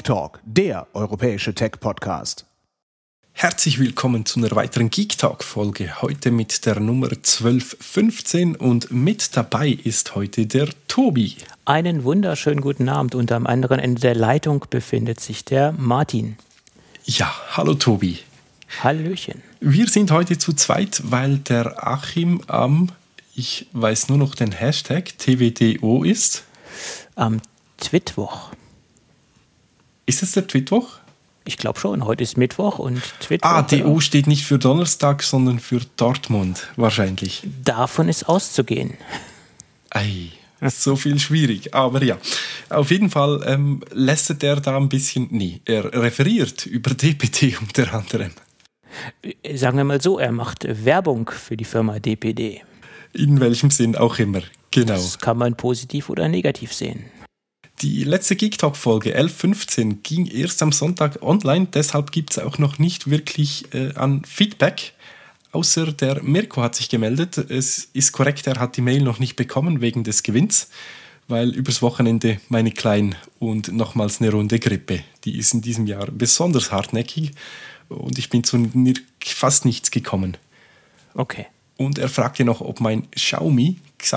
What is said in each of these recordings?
Geek Talk, der europäische Tech-Podcast. Herzlich willkommen zu einer weiteren Geek Talk-Folge. Heute mit der Nummer 1215 und mit dabei ist heute der Tobi. Einen wunderschönen guten Abend und am anderen Ende der Leitung befindet sich der Martin. Ja, hallo Tobi. Hallöchen. Wir sind heute zu zweit, weil der Achim ich weiß nur noch den Hashtag, TWDO ist. Am Twitwoch. Ist es der Twitwoch? Ich glaube schon, heute ist Mittwoch und Twitwoch. DO steht nicht für Donnerstag, sondern für Dortmund wahrscheinlich. Davon ist auszugehen. Ei, so viel schwierig. Aber ja, auf jeden Fall lästert er da ein bisschen, er referiert über DPD unter anderem. Sagen wir mal so, er macht Werbung für die Firma DPD. In welchem Sinn auch immer, genau. Das kann man positiv oder negativ sehen. Die letzte Geek Talk-Folge 11.15 ging erst am Sonntag online, deshalb gibt es auch noch nicht wirklich an Feedback. Außer der Mirko hat sich gemeldet. Es ist korrekt, er hat die Mail noch nicht bekommen wegen des Gewinns, weil übers Wochenende meine Klein und nochmals eine Runde Grippe. Die ist in diesem Jahr besonders hartnäckig und ich bin zu fast nichts gekommen. Okay. Und er fragte noch, ob mein Xiaomi?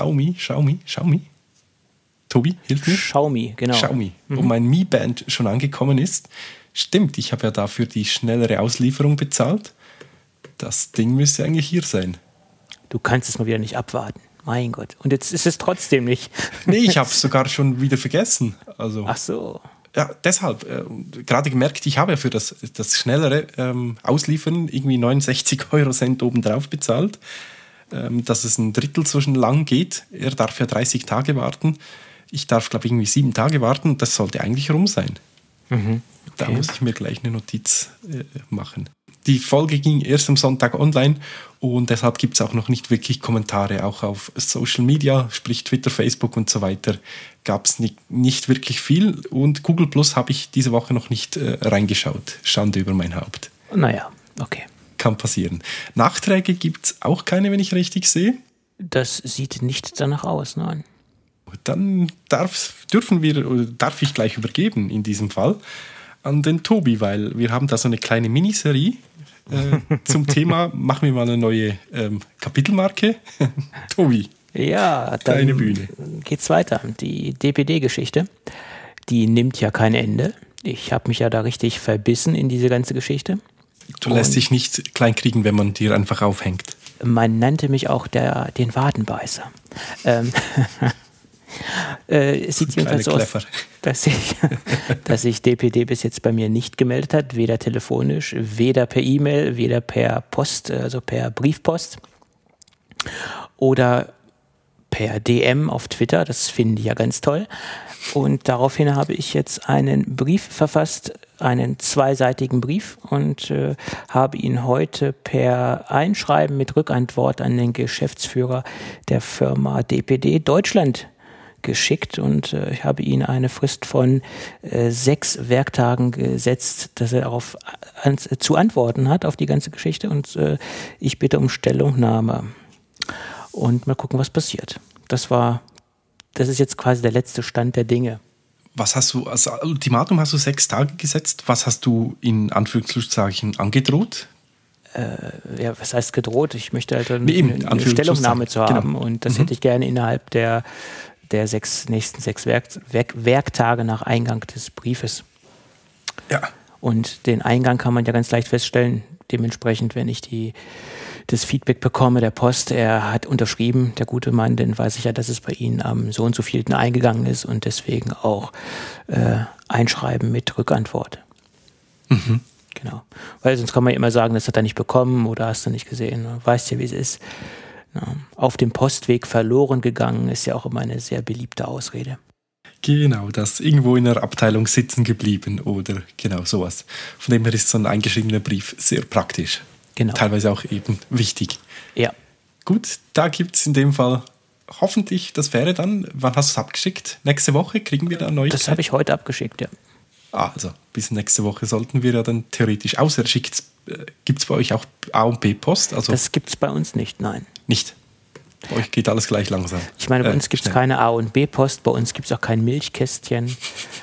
Tobi, hilf mir. Xiaomi, genau. Xiaomi. Ob mein Mi Band schon angekommen ist. Stimmt, ich habe ja dafür die schnellere Auslieferung bezahlt. Das Ding müsste eigentlich hier sein. Du kannst es mal wieder nicht abwarten. Mein Gott. Und jetzt ist es trotzdem nicht. Nee, ich habe es sogar schon wieder vergessen. Also, ach so. Ja, deshalb. Gerade gemerkt, ich habe ja für das schnellere Ausliefern irgendwie 69 € obendrauf bezahlt. Dass es ein Drittel so schon lang geht. Er darf ja 30 Tage warten. Ich darf, glaube ich, irgendwie 7 Tage warten. Das sollte eigentlich rum sein. Mhm. Okay. Da muss ich mir gleich eine Notiz machen. Die Folge ging erst am Sonntag online und deshalb gibt es auch noch nicht wirklich Kommentare. Auch auf Social Media, sprich Twitter, Facebook und so weiter, gab es nicht wirklich viel. Und Google Plus habe ich diese Woche noch nicht reingeschaut. Schande über mein Haupt. Naja, okay. Kann passieren. Nachträge gibt es auch keine, wenn ich richtig sehe. Das sieht nicht danach aus, nein. Dann darf ich gleich übergeben in diesem Fall an den Tobi, weil wir haben da so eine kleine Miniserie zum Thema. Machen wir mal eine neue Kapitelmarke. Tobi, ja, dann deine Bühne. Geht's weiter. Die DPD-Geschichte, die nimmt ja kein Ende. Ich habe mich ja da richtig verbissen in diese ganze Geschichte. Du lässt dich nicht kleinkriegen, wenn man dir einfach aufhängt. Man nannte mich auch den Wadenbeißer. Es sieht jedenfalls so aus, dass sich DPD bis jetzt bei mir nicht gemeldet hat, weder telefonisch, weder per E-Mail, weder per Post, also per Briefpost oder per DM auf Twitter. Das finden die ja ganz toll. Und daraufhin habe ich jetzt einen Brief verfasst, einen 2-seitigen Brief und habe ihn heute per Einschreiben mit Rückantwort an den Geschäftsführer der Firma DPD Deutschland geschickt und ich habe ihm eine Frist von 6 Werktagen gesetzt, dass er darauf zu antworten hat auf die ganze Geschichte und ich bitte um Stellungnahme und mal gucken, was passiert. Das ist jetzt quasi der letzte Stand der Dinge. Was hast du, als Ultimatum hast du 6 Tage gesetzt, was hast du in Anführungszeichen angedroht? Ja, was heißt gedroht? Ich möchte halt eine Stellungnahme zu haben und das hätte ich gerne innerhalb der nächsten 6 Werktage nach Eingang des Briefes. Ja. Und den Eingang kann man ja ganz leicht feststellen. Dementsprechend, wenn ich das Feedback bekomme der Post, er hat unterschrieben, der gute Mann, dann weiß ich ja, dass es bei Ihnen am so und so vielten eingegangen ist und deswegen auch Einschreiben mit Rückantwort. Mhm. Genau. Weil sonst kann man ja immer sagen, das hat er nicht bekommen oder hast du nicht gesehen. Du weißt ja, wie es ist. Ja, auf dem Postweg verloren gegangen ist ja auch immer eine sehr beliebte Ausrede. Genau, das irgendwo in der Abteilung sitzen geblieben oder genau sowas. Von dem her ist so ein eingeschriebener Brief sehr praktisch. Genau. Teilweise auch eben wichtig. Ja. Gut, da gibt es in dem Fall hoffentlich, das wäre dann, wann hast du es abgeschickt? Nächste Woche kriegen wir da Neuigkeiten? Das habe ich heute abgeschickt, ja. Also bis nächste Woche sollten wir ja dann theoretisch, außer gibt es bei euch auch A- und B-Post? Also das gibt es bei uns nicht, nein. Nicht? Bei euch geht alles gleich langsam. Ich meine, bei uns gibt es keine A- und B-Post, bei uns gibt es auch kein Milchkästchen.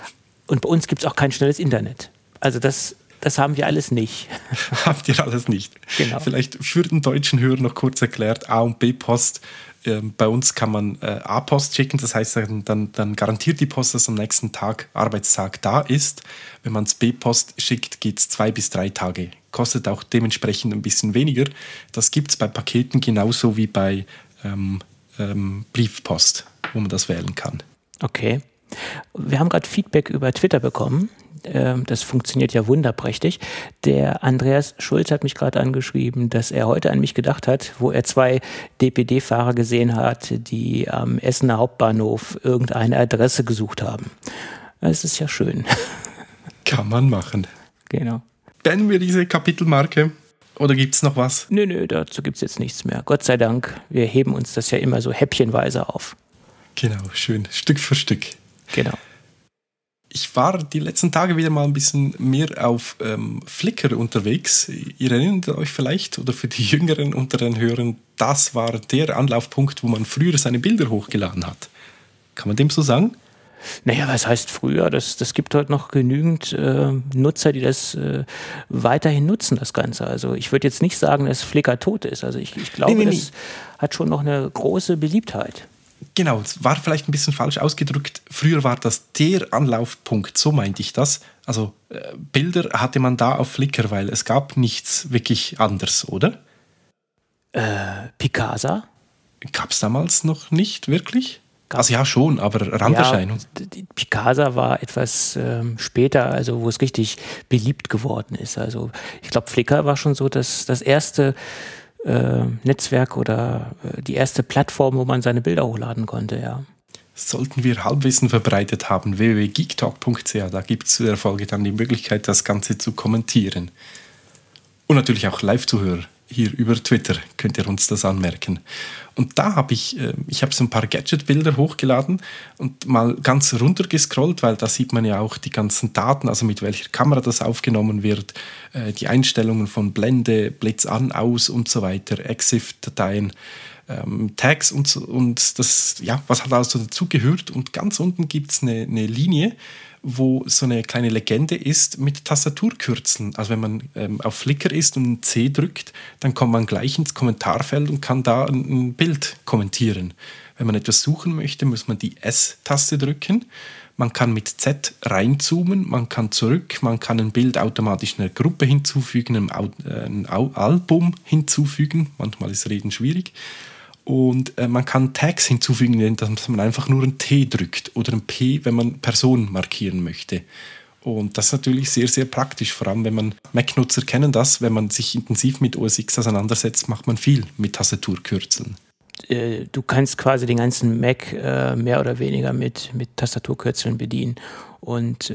Und bei uns gibt es auch kein schnelles Internet. Also das haben wir alles nicht. Habt ihr alles nicht. Genau. Vielleicht für den deutschen Hörer noch kurz erklärt, A- und B-Post. Bei uns kann man A-Post schicken, das heißt, dann garantiert die Post, dass am nächsten Arbeitstag da ist. Wenn man es B-Post schickt, geht es 2 bis 3 Tage. Kostet auch dementsprechend ein bisschen weniger. Das gibt es bei Paketen genauso wie bei Briefpost, wo man das wählen kann. Okay. Wir haben gerade Feedback über Twitter bekommen. Das funktioniert ja wunderprächtig. Der Andreas Schulz hat mich gerade angeschrieben, dass er heute an mich gedacht hat, wo er 2 DPD-Fahrer gesehen hat, die am Essener Hauptbahnhof irgendeine Adresse gesucht haben. Das ist ja schön. Kann man machen. Genau. Beenden wir diese Kapitelmarke oder gibt es noch was? Nö, dazu gibt es jetzt nichts mehr. Gott sei Dank, wir heben uns das ja immer so häppchenweise auf. Genau, schön. Stück für Stück. Genau. Ich war die letzten Tage wieder mal ein bisschen mehr auf Flickr unterwegs. Ihr erinnert euch vielleicht, oder für die Jüngeren unter den Hörern, das war der Anlaufpunkt, wo man früher seine Bilder hochgeladen hat. Kann man dem so sagen? Naja, was heißt früher? Das gibt heute noch genügend Nutzer, die das weiterhin nutzen, das Ganze. Also ich würde jetzt nicht sagen, dass Flickr tot ist. Also ich glaube, das hat schon noch eine große Beliebtheit. Genau, es war vielleicht ein bisschen falsch ausgedrückt. Früher war das der Anlaufpunkt, so meinte ich das. Also Bilder hatte man da auf Flickr, weil es gab nichts wirklich anderes, oder? Picasa? Gab es damals noch nicht wirklich? Also ja schon, aber Randerscheinung. Ja, die Picasa war etwas später, also wo es richtig beliebt geworden ist. Also ich glaube, Flickr war schon so das erste Netzwerk oder die erste Plattform, wo man seine Bilder hochladen konnte, ja. Sollten wir Halbwissen verbreitet haben, www.geektalk.ch, da gibt es zu der Folge dann die Möglichkeit, das Ganze zu kommentieren. Und natürlich auch Live-Zuhörer hier über Twitter könnt ihr uns das anmerken. Und da habe ich habe so ein paar Gadget-Bilder hochgeladen und mal ganz runter gescrollt, weil da sieht man ja auch die ganzen Daten, also mit welcher Kamera das aufgenommen wird, die Einstellungen von Blende, Blitz an, aus und so weiter, EXIF-Dateien, Tags und das, ja, was hat also dazu gehört. Und ganz unten gibt es eine Linie, wo so eine kleine Legende ist mit Tastaturkürzeln. Also wenn man auf Flickr ist und ein C drückt, dann kommt man gleich ins Kommentarfeld und kann da ein Bild kommentieren. Wenn man etwas suchen möchte, muss man die S-Taste drücken. Man kann mit Z reinzoomen, man kann zurück, man kann ein Bild automatisch einer Gruppe hinzufügen, ein Album hinzufügen. Manchmal ist Reden schwierig. Und man kann Tags hinzufügen, indem man einfach nur ein T drückt oder ein P, wenn man Personen markieren möchte. Und das ist natürlich sehr, sehr praktisch, vor allem wenn man Mac-Nutzer kennen das, wenn man sich intensiv mit OS X auseinandersetzt, macht man viel mit Tastaturkürzeln. Du kannst quasi den ganzen Mac mehr oder weniger mit Tastaturkürzeln bedienen. Und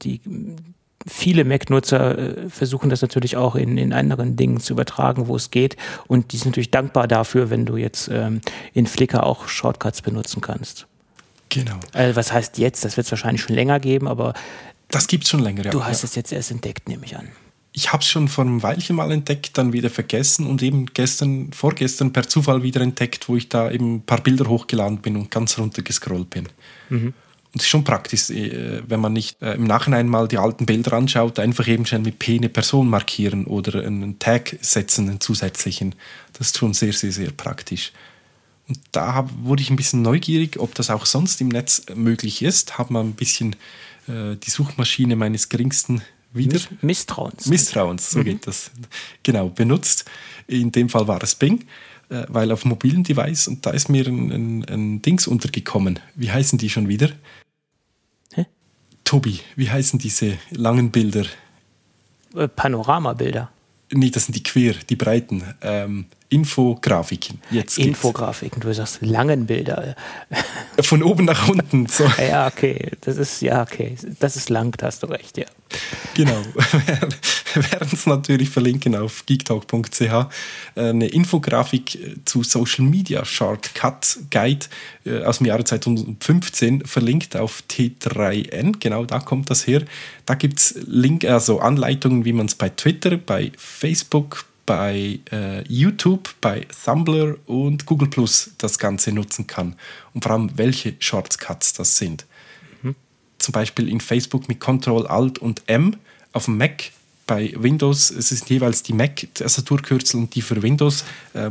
viele Mac-Nutzer versuchen das natürlich auch in anderen Dingen zu übertragen, wo es geht. Und die sind natürlich dankbar dafür, wenn du jetzt in Flickr auch Shortcuts benutzen kannst. Genau. Also was heißt jetzt? Das wird es wahrscheinlich schon länger geben, aber das gibt es schon länger, ja. Du hast es jetzt erst entdeckt, nehme ich an. Ich habe es schon vor einem Weilchen mal entdeckt, dann wieder vergessen und eben vorgestern per Zufall wieder entdeckt, wo ich da eben ein paar Bilder hochgeladen bin und ganz runter gescrollt bin. Mhm. Und es ist schon praktisch, wenn man nicht im Nachhinein mal die alten Bilder anschaut, einfach eben schnell mit P eine Person markieren oder einen Tag setzen, einen zusätzlichen. Das ist schon sehr, sehr, sehr praktisch. Und da wurde ich ein bisschen neugierig, ob das auch sonst im Netz möglich ist. Habe mal ein bisschen die Suchmaschine meines geringsten Misstrauens, so geht das. Genau, benutzt. In dem Fall war es Bing, weil auf mobilen Device, und da ist mir ein Dings untergekommen. Wie heißen die schon wieder? Hä? Tobi, wie heißen diese langen Bilder? Panoramabilder. Nee, das sind die breiten. Infografiken. Infografiken, du sagst langen Bilder. Von oben nach unten. So. Ja, okay. Das ist lang, da hast du recht, ja. Genau. Wir werden es natürlich verlinken auf geektalk.ch. Eine Infografik zu Social Media Shortcut Guide aus dem Jahre 2015 verlinkt auf T3N. Genau, da kommt das her. Da gibt es Anleitungen, wie man es bei Twitter, bei Facebook, bei YouTube, bei Tumblr und Google Plus das Ganze nutzen kann. Und vor allem, welche Shortcuts das sind. zum Beispiel in Facebook mit Ctrl, Alt und M. Auf dem Mac, bei Windows, es sind jeweils die Mac-Tastaturkürzel und die für Windows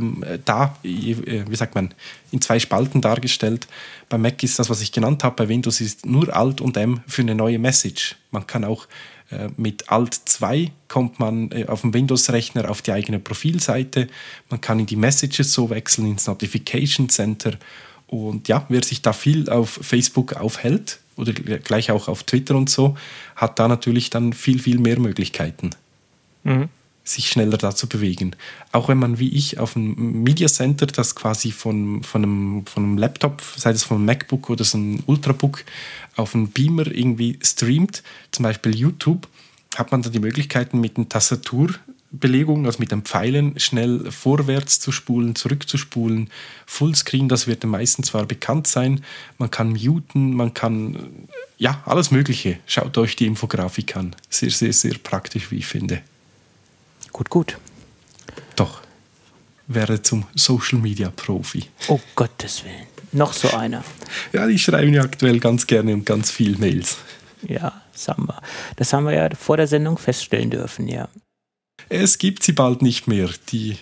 in 2 Spalten dargestellt. Bei Mac ist das, was ich genannt habe, bei Windows ist nur Alt und M für eine neue Message. Man kann auch mit Alt 2 kommt man auf dem Windows-Rechner auf die eigene Profilseite. Man kann in die Messages so wechseln, ins Notification Center. Und ja, wer sich da viel auf Facebook aufhält oder gleich auch auf Twitter und so, hat da natürlich dann viel, viel mehr Möglichkeiten, sich schneller da zu bewegen. Auch wenn man wie ich auf einem Media Center, das quasi von einem Laptop, sei es von einem MacBook oder so einem Ultrabook, auf einen Beamer irgendwie streamt, zum Beispiel YouTube, hat man da die Möglichkeiten mit einer Tastaturbelegung, also mit den Pfeilen, schnell vorwärts zu spulen, zurückzuspulen. Fullscreen, das wird den meisten zwar bekannt sein. Man kann muten, man kann, alles Mögliche. Schaut euch die Infografik an. Sehr, sehr, sehr praktisch, wie ich finde. Gut. Doch, wäre zum Social Media Profi. Oh Gottes Willen. Noch so einer. Ja, die schreiben ja aktuell ganz gerne und ganz viel Mails. Ja, das haben wir ja vor der Sendung feststellen dürfen, ja. Es gibt sie bald nicht mehr. Die,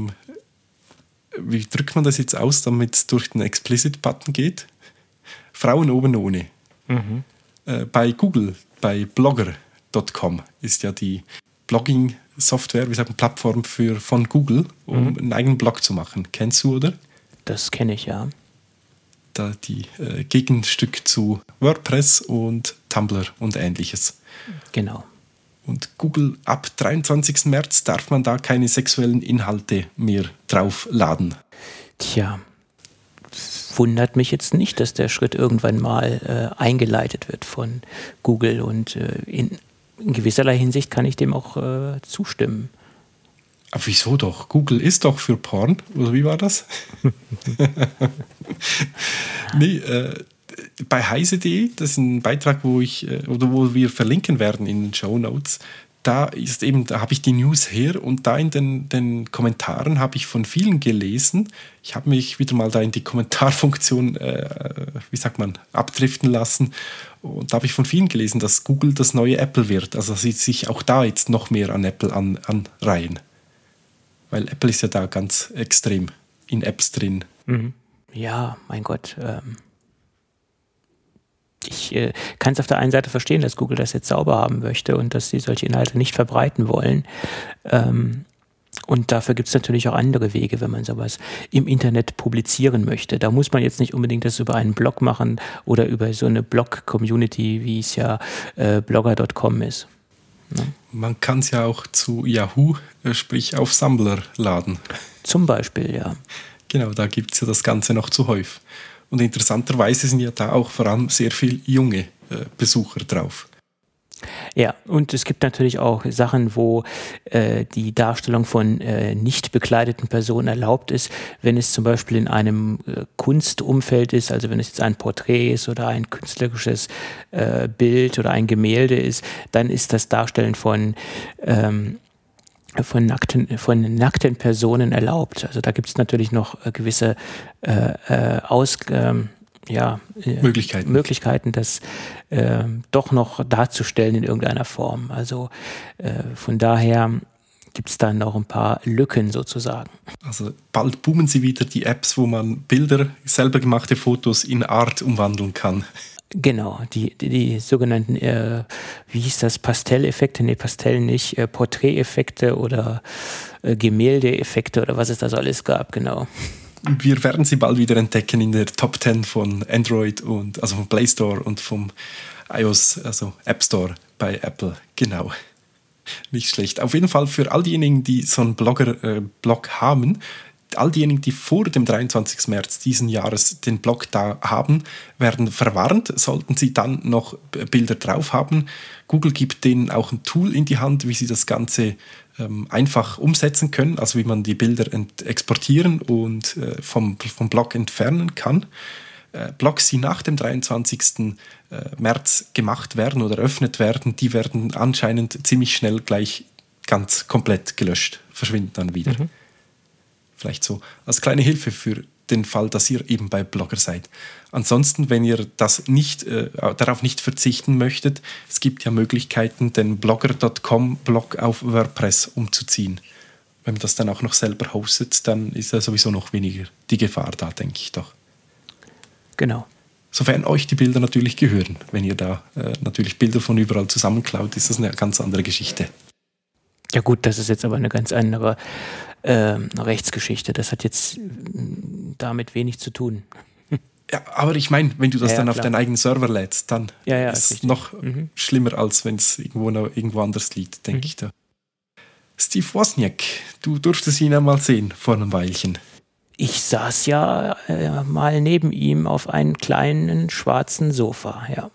wie drückt man das jetzt aus, damit es durch den Explicit-Button geht? Frauen oben ohne. Bei Google, bei blogger.com ist ja die Blogging-Software, Plattform von Google, um einen eigenen Blog zu machen. Kennst du, oder? Das kenne ich, ja. Da die Gegenstück zu WordPress und Tumblr und Ähnliches. Genau. Und Google, ab 23. März darf man da keine sexuellen Inhalte mehr draufladen. Tja, wundert mich jetzt nicht, dass der Schritt irgendwann mal eingeleitet wird von Google. Und in gewisserlei Hinsicht kann ich dem auch zustimmen. Aber wieso doch? Google ist doch für Porn, oder wie war das? Nee, bei heise.de, das ist ein Beitrag, wo wir verlinken werden in den Shownotes, da habe ich die News her und da in den Kommentaren habe ich von vielen gelesen. Ich habe mich wieder mal da in die Kommentarfunktion, abdriften lassen. Und da habe ich von vielen gelesen, dass Google das neue Apple wird. Also dass sie sich auch da jetzt noch mehr an Apple anreihen. Weil Apple ist ja da ganz extrem in Apps drin. Ja, mein Gott. Ich kann es auf der einen Seite verstehen, dass Google das jetzt sauber haben möchte und dass sie solche Inhalte nicht verbreiten wollen. Und dafür gibt es natürlich auch andere Wege, wenn man sowas im Internet publizieren möchte. Da muss man jetzt nicht unbedingt das über einen Blog machen oder über so eine Blog-Community, wie es ja blogger.com ist. Ja. Man kann es ja auch zu Yahoo, sprich auf Samblr laden. Zum Beispiel, ja. Genau, da gibt es ja das Ganze noch zuhauf. Und interessanterweise sind ja da auch vor allem sehr viele junge Besucher drauf. Ja, und es gibt natürlich auch Sachen, wo die Darstellung von nicht bekleideten Personen erlaubt ist, wenn es zum Beispiel in einem Kunstumfeld ist, also wenn es jetzt ein Porträt ist oder ein künstlerisches Bild oder ein Gemälde ist, dann ist das Darstellen von nackten Personen erlaubt. Also da gibt es natürlich noch gewisse Möglichkeiten, das doch noch darzustellen in irgendeiner Form. Also von daher gibt es dann noch ein paar Lücken sozusagen. Also bald boomen sie wieder die Apps, wo man Bilder, selber gemachte Fotos in Art umwandeln kann. Genau, die sogenannten, wie hieß das, Pastelleffekte, nee, Pastell nicht, Porträteffekte oder Gemäldeeffekte oder was es da so alles gab, genau. Wir werden sie bald wieder entdecken in der Top 10 von Android und also vom Play Store und vom iOS, also App Store bei Apple. Genau. Nicht schlecht. Auf jeden Fall für all diejenigen, die so einen Blog haben, all diejenigen, die vor dem 23. März diesen Jahres den Blog da haben, werden verwarnt, sollten sie dann noch Bilder drauf haben. Google gibt denen auch ein Tool in die Hand, wie sie das Ganze einfach umsetzen können, also wie man die Bilder exportieren und vom Blog entfernen kann. Blogs, die nach dem 23. März gemacht werden oder eröffnet werden, die werden anscheinend ziemlich schnell gleich ganz komplett gelöscht, verschwinden dann wieder. Vielleicht so als kleine Hilfe für den Fall, dass ihr eben bei Blogger seid. Ansonsten, wenn ihr darauf nicht verzichten möchtet, es gibt ja Möglichkeiten, den blogger.com-Blog auf WordPress umzuziehen. Wenn man das dann auch noch selber hostet, dann ist ja sowieso noch weniger die Gefahr da, denke ich doch. Genau. Sofern euch die Bilder natürlich gehören. Wenn ihr da natürlich Bilder von überall zusammenklaut, ist das eine ganz andere Geschichte. Ja gut, das ist jetzt aber eine ganz andere Rechtsgeschichte. Das hat jetzt damit wenig zu tun. Ja, aber ich meine, wenn du das dann auf klar. deinen eigenen Server lädst, dann ist es noch Mhm. schlimmer, als wenn es irgendwo anders liegt, denke ich da. Steve Wozniak, du durftest ihn ja mal sehen vor einem Weilchen. Ich saß ja mal neben ihm auf einem kleinen schwarzen Sofa, ja.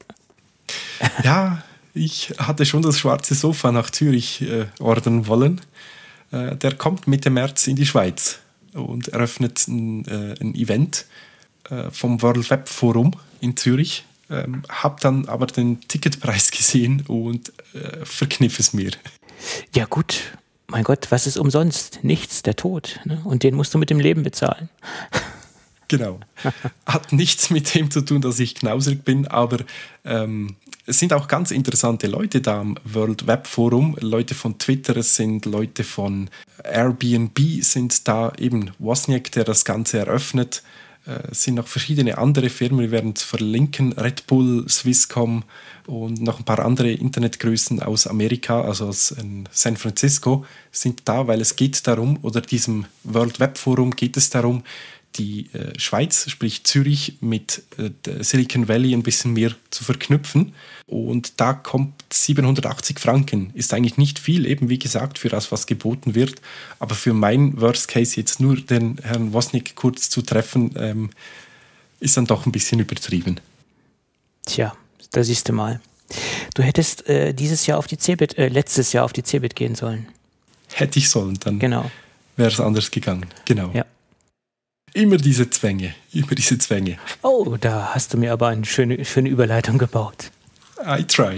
Ja, ich hatte schon das schwarze Sofa nach Zürich ordern wollen. Der kommt Mitte März in die Schweiz und eröffnet ein Event vom World Web Forum in Zürich. Hab dann aber den Ticketpreis gesehen und verkniff es mir. Ja gut, mein Gott, was ist umsonst? Nichts, der Tod. Ne? Und den musst du mit dem Leben bezahlen. Genau. Hat nichts mit dem zu tun, dass ich knausrig bin, aber es sind auch ganz interessante Leute da am World Web Forum. Leute von Twitter, es sind Leute von Airbnb, sind da eben Wozniak, der das Ganze eröffnet. Es sind noch verschiedene andere Firmen, wir werden es verlinken, Red Bull, Swisscom und noch ein paar andere Internetgrößen aus Amerika, also aus San Francisco, sind da, weil es geht darum, oder diesem World Web Forum geht es darum, die Schweiz, sprich Zürich, mit Silicon Valley ein bisschen mehr zu verknüpfen. Und da kommt 780 Franken. Ist eigentlich nicht viel, eben wie gesagt, für das, was geboten wird. Aber für mein Worst Case jetzt nur den Herrn Wozniak kurz zu treffen, ist dann doch ein bisschen übertrieben. Tja, da siehst du mal. Du hättest letztes Jahr auf die CeBIT gehen sollen. Hätte ich sollen, dann Genau. wäre es anders gegangen. Genau. Ja. Immer diese Zwänge. Oh, da hast du mir aber eine schöne Überleitung gebaut. I try.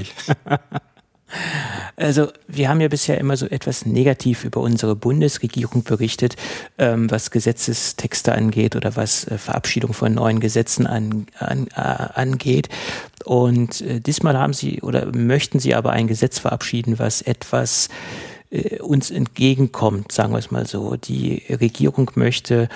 Also wir haben ja bisher immer so etwas negativ über unsere Bundesregierung berichtet, was Gesetzestexte angeht oder was Verabschiedung von neuen Gesetzen angeht. Und diesmal möchten sie aber ein Gesetz verabschieden, was etwas uns entgegenkommt, sagen wir es mal so. Die Regierung möchte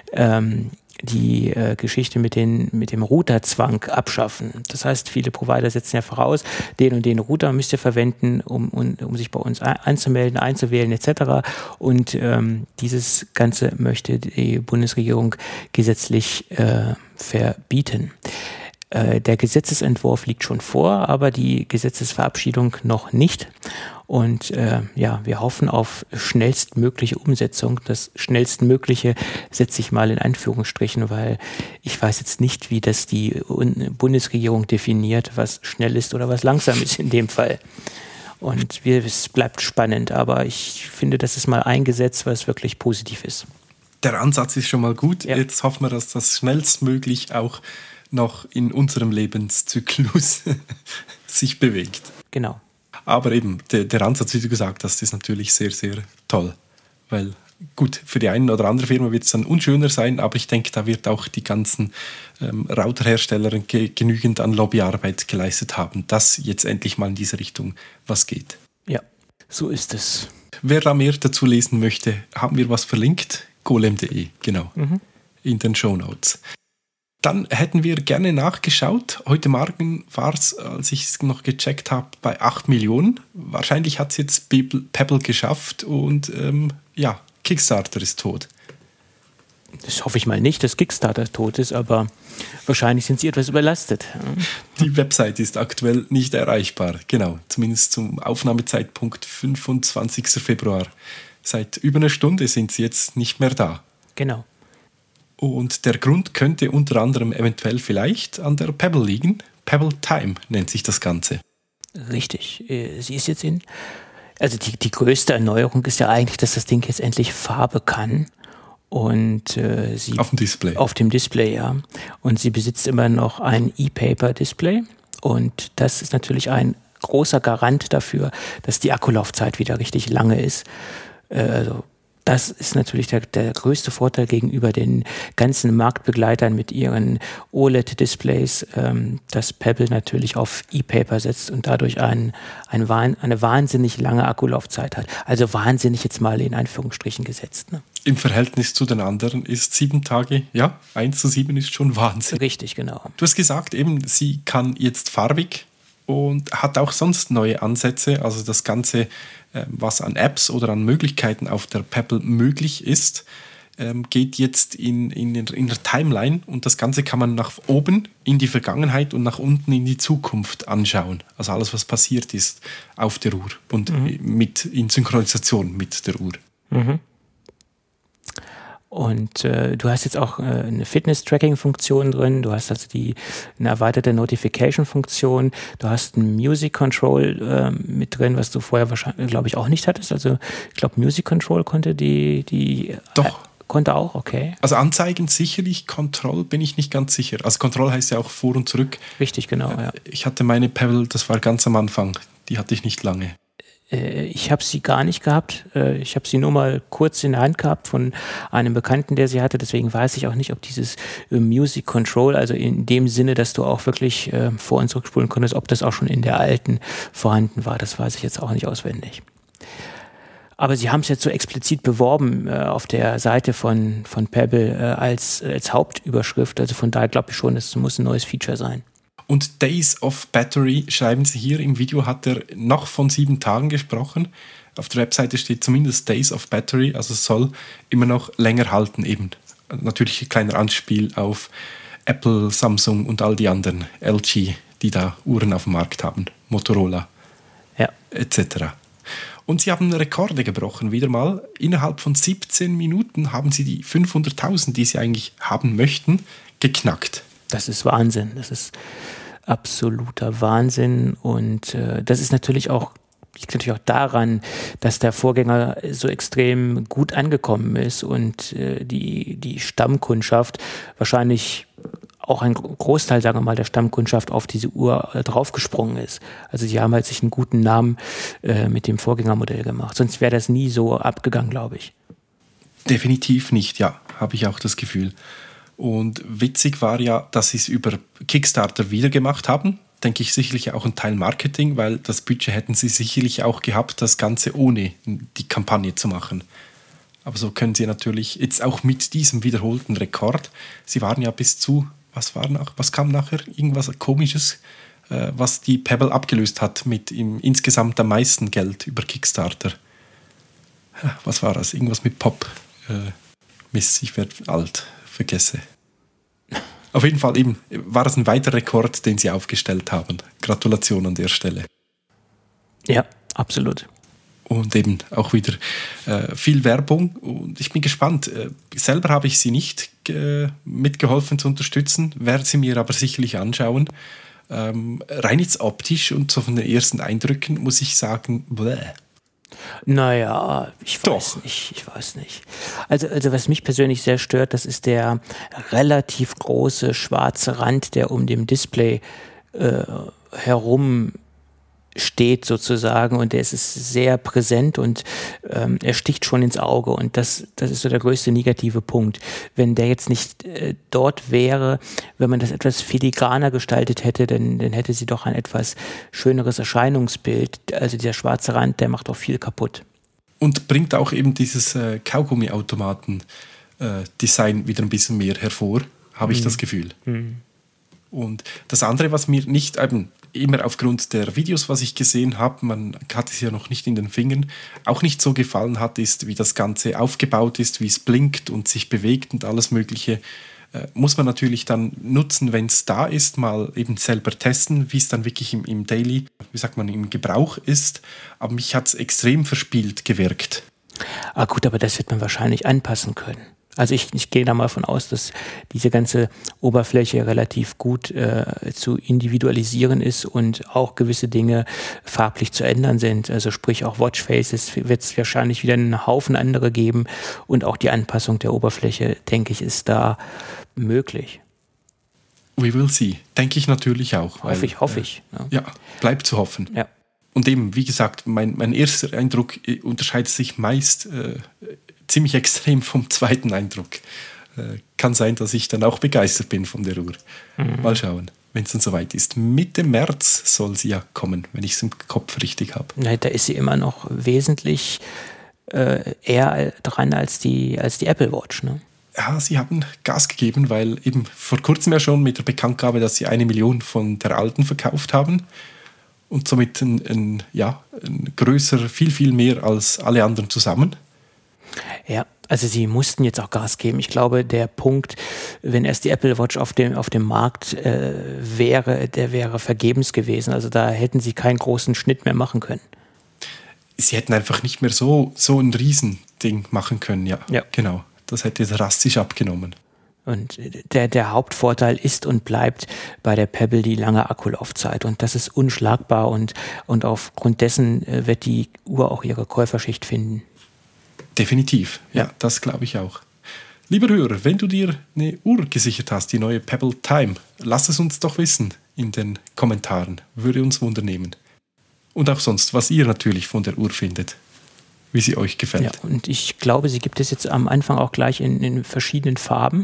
die Geschichte mit dem Routerzwang abschaffen. Das heißt, viele Provider setzen ja voraus, den und den Router müsst ihr verwenden, um sich bei uns anzumelden, einzuwählen etc. Und dieses Ganze möchte die Bundesregierung gesetzlich verbieten. Der Gesetzesentwurf liegt schon vor, aber die Gesetzesverabschiedung noch nicht. Und wir hoffen auf schnellstmögliche Umsetzung. Das schnellstmögliche setze ich mal in Anführungsstrichen, weil ich weiß jetzt nicht, wie das die Bundesregierung definiert, was schnell ist oder was langsam ist in dem Fall. Und es bleibt spannend, aber ich finde, das ist mal ein Gesetz, was wirklich positiv ist. Der Ansatz ist schon mal gut. Ja. Jetzt hoffen wir, dass das schnellstmöglich auch noch in unserem Lebenszyklus sich bewegt. Genau. Aber eben, der Ansatz, wie du gesagt hast, ist natürlich sehr, sehr toll. Weil, gut, für die eine oder andere Firma wird es dann unschöner sein, aber ich denke, da wird auch die ganzen Routerhersteller genügend an Lobbyarbeit geleistet haben, dass jetzt endlich mal in diese Richtung was geht. Ja, so ist es. Wer da mehr dazu lesen möchte, haben wir was verlinkt. golem.de, genau, in den Shownotes. Dann hätten wir gerne nachgeschaut. Heute Morgen war es, als ich es noch gecheckt habe, bei 8 Millionen. Wahrscheinlich hat es jetzt Pebble geschafft und Kickstarter ist tot. Das hoffe ich mal nicht, dass Kickstarter tot ist, aber wahrscheinlich sind sie etwas überlastet. Die Website ist aktuell nicht erreichbar. Genau, zumindest zum Aufnahmezeitpunkt 25. Februar. Seit über einer Stunde sind sie jetzt nicht mehr da. Genau. Und der Grund könnte unter anderem eventuell vielleicht an der Pebble liegen. Pebble Time nennt sich das Ganze. Richtig. Sie ist jetzt die größte Erneuerung ist ja eigentlich, dass das Ding jetzt endlich Farbe kann. Und sie auf dem Display. Auf dem Display, ja. Und sie besitzt immer noch ein E-Paper-Display. Und das ist natürlich ein großer Garant dafür, dass die Akkulaufzeit wieder richtig lange ist. Also Das ist natürlich der größte Vorteil gegenüber den ganzen Marktbegleitern mit ihren OLED-Displays, dass Pebble natürlich auf E-Paper setzt und dadurch eine wahnsinnig lange Akkulaufzeit hat. Also wahnsinnig jetzt mal in Anführungsstrichen gesetzt. Ne? Im Verhältnis zu den anderen ist 7 Tage, 1:7 ist schon Wahnsinn. Richtig, genau. Du hast gesagt, eben, sie kann jetzt farbig und hat auch sonst neue Ansätze, also das Ganze, was an Apps oder an Möglichkeiten auf der Pebble möglich ist, geht jetzt in der Timeline und das Ganze kann man nach oben in die Vergangenheit und nach unten in die Zukunft anschauen. Also alles, was passiert ist auf der Uhr und in Synchronisation mit der Uhr. Mhm. Und du hast jetzt auch eine Fitness-Tracking-Funktion drin, du hast also eine erweiterte Notification-Funktion, du hast ein Music Control mit drin, was du vorher wahrscheinlich, glaube ich, auch nicht hattest. Also ich glaube, Music Control konnte Doch. Konnte auch, okay. Also Anzeigen sicherlich, Control bin ich nicht ganz sicher. Also Control heißt ja auch vor und zurück. Richtig, genau, ja. Ich hatte meine Pebble, das war ganz am Anfang, die hatte ich nicht lange. Ich habe sie gar nicht gehabt. Ich habe sie nur mal kurz in der Hand gehabt von einem Bekannten, der sie hatte. Deswegen weiß ich auch nicht, ob dieses Music Control, also in dem Sinne, dass du auch wirklich vor- und zurückspulen konntest, ob das auch schon in der alten vorhanden war. Das weiß ich jetzt auch nicht auswendig. Aber sie haben es jetzt so explizit beworben auf der Seite von Pebble als Hauptüberschrift. Also von daher glaube ich schon, das muss ein neues Feature sein. Und Days of Battery, schreiben Sie hier, im Video hat er noch von 7 Tagen gesprochen. Auf der Webseite steht zumindest Days of Battery, also es soll immer noch länger halten eben. Natürlich ein kleiner Anspiel auf Apple, Samsung und all die anderen, LG, die da Uhren auf dem Markt haben, Motorola etc. Und sie haben Rekorde gebrochen, wieder mal. Innerhalb von 17 Minuten haben sie die 500.000, die sie eigentlich haben möchten, geknackt. Das ist Wahnsinn. Das ist absoluter Wahnsinn. Und das ist natürlich auch, liegt natürlich auch daran, dass der Vorgänger so extrem gut angekommen ist und die Stammkundschaft wahrscheinlich auch ein Großteil, sagen wir mal, der Stammkundschaft auf diese Uhr draufgesprungen ist. Also sie haben halt sich einen guten Namen mit dem Vorgängermodell gemacht. Sonst wäre das nie so abgegangen, glaube ich. Definitiv nicht, ja, habe ich auch das Gefühl. Und witzig war ja, dass sie es über Kickstarter wieder gemacht haben. Denke ich sicherlich auch ein Teil Marketing, weil das Budget hätten sie sicherlich auch gehabt, das Ganze ohne die Kampagne zu machen. Aber so können sie natürlich jetzt auch mit diesem wiederholten Rekord, sie waren ja bis zu, was kam nachher? Irgendwas Komisches, was die Pebble abgelöst hat mit insgesamt am meisten Geld über Kickstarter. Was war das? Irgendwas mit Pop. Mist, ich werde alt. Vergesse. Auf jeden Fall eben war es ein weiterer Rekord, den sie aufgestellt haben. Gratulation an der Stelle. Ja, absolut. Und eben auch wieder viel Werbung und ich bin gespannt. Selber habe ich sie nicht mitgeholfen zu unterstützen, werde sie mir aber sicherlich anschauen. Rein jetzt optisch und so von den ersten Eindrücken muss ich sagen, bläh. Naja, ich weiß nicht. Also was mich persönlich sehr stört, das ist der relativ große schwarze Rand, der um dem Display herum steht sozusagen und der ist sehr präsent und er sticht schon ins Auge und das ist so der größte negative Punkt. Wenn der jetzt nicht dort wäre, wenn man das etwas filigraner gestaltet hätte, dann hätte sie doch ein etwas schöneres Erscheinungsbild. Also dieser schwarze Rand, der macht auch viel kaputt. Und bringt auch eben dieses Kaugummi-Automaten-Design wieder ein bisschen mehr hervor, habe ich das Gefühl. Und das andere, was mir nicht eben immer aufgrund der Videos, was ich gesehen habe, man hat es ja noch nicht in den Fingern, auch nicht so gefallen hat, ist, wie das Ganze aufgebaut ist, wie es blinkt und sich bewegt und alles Mögliche. Muss man natürlich dann nutzen, wenn es da ist, mal eben selber testen, wie es dann wirklich im Daily, im Gebrauch ist. Aber mich hat es extrem verspielt gewirkt. Ah gut, aber das wird man wahrscheinlich anpassen können. Also ich gehe da mal von aus, dass diese ganze Oberfläche relativ gut zu individualisieren ist und auch gewisse Dinge farblich zu ändern sind. Also sprich auch Watchfaces wird es wahrscheinlich wieder einen Haufen andere geben und auch die Anpassung der Oberfläche, denke ich, ist da möglich. We will see. Denke ich natürlich auch. Hoffe ich. Ja, bleibt zu hoffen. Ja. Und eben, wie gesagt, mein erster Eindruck unterscheidet sich meist ziemlich extrem vom zweiten Eindruck. Kann sein, dass ich dann auch begeistert bin von der Uhr. Mal schauen, wenn es dann soweit ist. Mitte März soll sie ja kommen, wenn ich es im Kopf richtig habe. Ja, da ist sie immer noch wesentlich eher dran als die Apple Watch, ne? Ja, sie haben Gas gegeben, weil eben vor kurzem ja schon mit der Bekanntgabe, dass sie 1 Million von der alten verkauft haben und somit ein größer, viel mehr als alle anderen zusammen. Ja, also sie mussten jetzt auch Gas geben. Ich glaube, der Punkt, wenn erst die Apple Watch auf dem Markt wäre, der wäre vergebens gewesen. Also da hätten sie keinen großen Schnitt mehr machen können. Sie hätten einfach nicht mehr so ein Riesending machen können, ja. Genau. Das hätte drastisch abgenommen. Und der Hauptvorteil ist und bleibt bei der Pebble die lange Akkulaufzeit. Und das ist unschlagbar und aufgrund dessen wird die Uhr auch ihre Käuferschicht finden. Definitiv, ja, das glaube ich auch. Lieber Hörer, wenn du dir eine Uhr gesichert hast, die neue Pebble Time, lass es uns doch wissen in den Kommentaren. Würde uns wundernehmen. Und auch sonst, was ihr natürlich von der Uhr findet. Wie sie euch gefällt. Ja, und ich glaube, sie gibt es jetzt am Anfang auch gleich in verschiedenen Farben.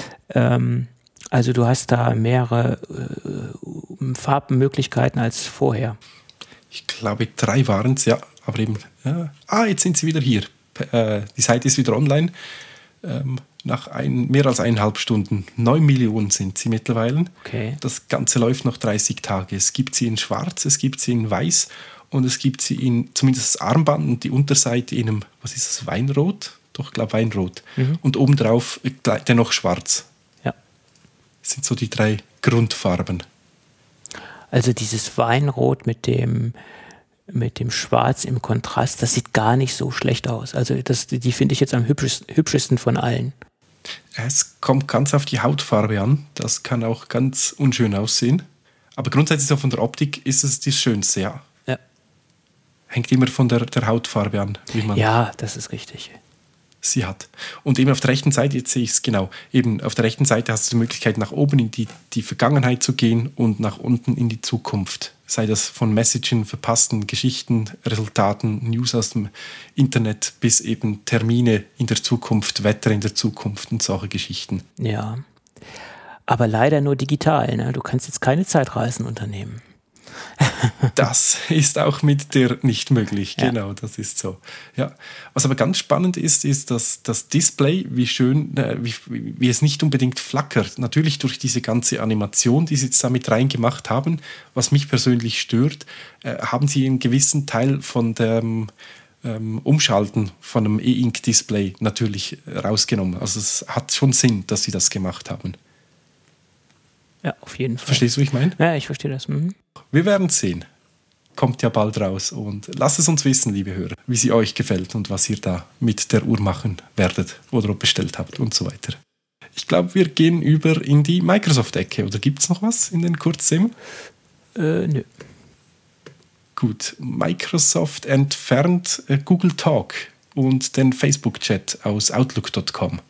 Also du hast da mehrere Farbmöglichkeiten als vorher. Ich glaube, 3 waren es, ja. Aber eben, ja. Jetzt sind sie wieder hier. Die Seite ist wieder online. Nach mehr als 1,5 Stunden. 9 Millionen sind sie mittlerweile. Okay. Das Ganze läuft noch 30 Tage. Es gibt sie in schwarz, es gibt sie in weiß. Und es gibt sie in, zumindest das Armband und die Unterseite in einem, was ist das, Weinrot? Doch, ich glaube Weinrot. Und obendrauf dennoch schwarz. Ja. Das sind so die 3 Grundfarben. Also dieses Weinrot mit dem Schwarz im Kontrast, das sieht gar nicht so schlecht aus. Also die finde ich jetzt am hübschesten von allen. Es kommt ganz auf die Hautfarbe an. Das kann auch ganz unschön aussehen. Aber grundsätzlich so von der Optik ist es das Schönste, ja. Hängt immer von der Hautfarbe an, wie man das ist richtig. sie hat. Und eben auf der rechten Seite, jetzt sehe ich es genau, eben auf der rechten Seite hast du die Möglichkeit, nach oben in die Vergangenheit zu gehen und nach unten in die Zukunft. Sei das von Messagen, verpassten Geschichten, Resultaten, News aus dem Internet bis eben Termine in der Zukunft, Wetter in der Zukunft und solche Geschichten. Ja, aber leider nur digital, ne? Du kannst jetzt keine Zeitreisen unternehmen. Das ist auch mit der nicht möglich, genau, das ist so. Ja. Was aber ganz spannend ist, dass das Display, wie schön, wie es nicht unbedingt flackert. Natürlich durch diese ganze Animation, die sie jetzt da mit reingemacht haben, was mich persönlich stört, haben sie einen gewissen Teil von dem Umschalten von einem E-Ink-Display natürlich rausgenommen. Also es hat schon Sinn, dass sie das gemacht haben. Ja, auf jeden Fall. Verstehst du, wie ich meine? Ja, ich verstehe das. Wir werden sehen. Kommt ja bald raus. Und lasst es uns wissen, liebe Hörer, wie sie euch gefällt und was ihr da mit der Uhr machen werdet oder ob bestellt habt und so weiter. Ich glaube, wir gehen über in die Microsoft-Ecke. Oder gibt es noch was in den Kurzthemen? Nö. Gut. Microsoft entfernt Google Talk und den Facebook-Chat aus Outlook.com.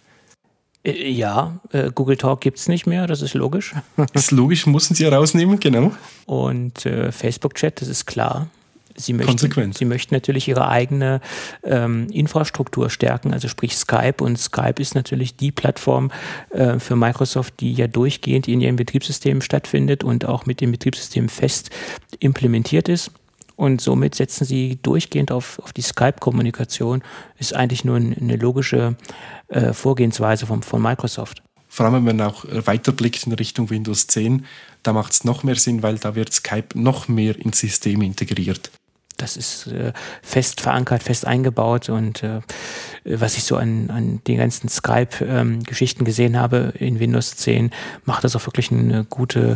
Ja, Google Talk gibt es nicht mehr, das ist logisch. Ist logisch, mussten sie rausnehmen, genau. Und Facebook-Chat, das ist klar. Sie Konsequent. Sie möchten natürlich ihre eigene Infrastruktur stärken, also sprich Skype. Und Skype ist natürlich die Plattform für Microsoft, die ja durchgehend in ihrem Betriebssystem stattfindet und auch mit dem Betriebssystem fest implementiert ist. Und somit setzen sie durchgehend auf die Skype-Kommunikation. Ist eigentlich nur eine logische Vorgehensweise von Microsoft. Vor allem, wenn man auch weiterblickt in Richtung Windows 10, da macht es noch mehr Sinn, weil da wird Skype noch mehr ins System integriert. Das ist fest verankert, fest eingebaut und was ich so an den ganzen Skype-Geschichten gesehen habe in Windows 10, macht das auch wirklich ein gutes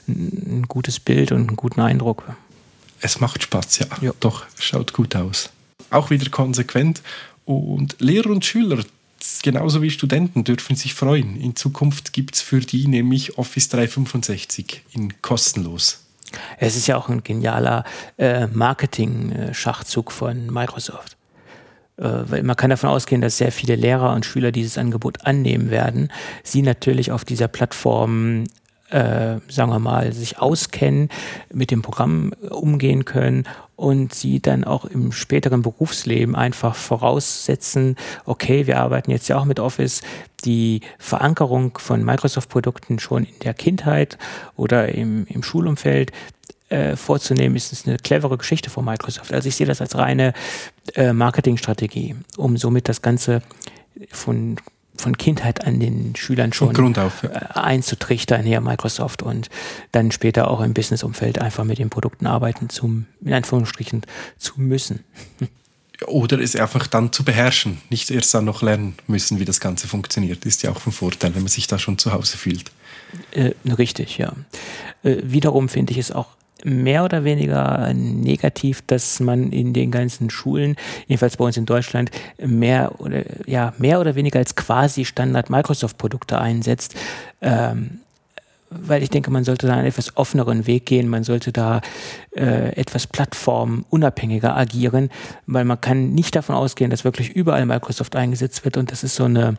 Bild und einen guten Eindruck. Es macht Spaß, ja. Doch, schaut gut aus. Auch wieder konsequent. Und Lehrer und Schüler, genauso wie Studenten, dürfen sich freuen. In Zukunft gibt es für die nämlich Office 365 in kostenlos. Es ist ja auch ein genialer Marketing-Schachzug von Microsoft. Weil man kann davon ausgehen, dass sehr viele Lehrer und Schüler dieses Angebot annehmen werden. Sie natürlich auf dieser Plattform sagen wir mal, sich auskennen, mit dem Programm umgehen können und sie dann auch im späteren Berufsleben einfach voraussetzen, okay, wir arbeiten jetzt ja auch mit Office, die Verankerung von Microsoft-Produkten schon in der Kindheit oder im Schulumfeld vorzunehmen, ist eine clevere Geschichte von Microsoft. Also ich sehe das als reine Marketingstrategie, um somit das Ganze von Kindheit an den Schülern schon Grund auf, einzutrichtern, hier Microsoft, und dann später auch im Businessumfeld einfach mit den Produkten arbeiten in Anführungsstrichen zu müssen. Oder es einfach dann zu beherrschen, nicht erst dann noch lernen müssen, wie das Ganze funktioniert. Ist ja auch ein Vorteil, wenn man sich da schon zu Hause fühlt. Richtig, ja. Wiederum finde ich es auch mehr oder weniger negativ, dass man in den ganzen Schulen, jedenfalls bei uns in Deutschland, mehr oder weniger als quasi Standard Microsoft-Produkte einsetzt, weil ich denke, man sollte da einen etwas offeneren Weg gehen, man sollte da etwas plattformunabhängiger agieren, weil man kann nicht davon ausgehen, dass wirklich überall Microsoft eingesetzt wird, und das ist so eine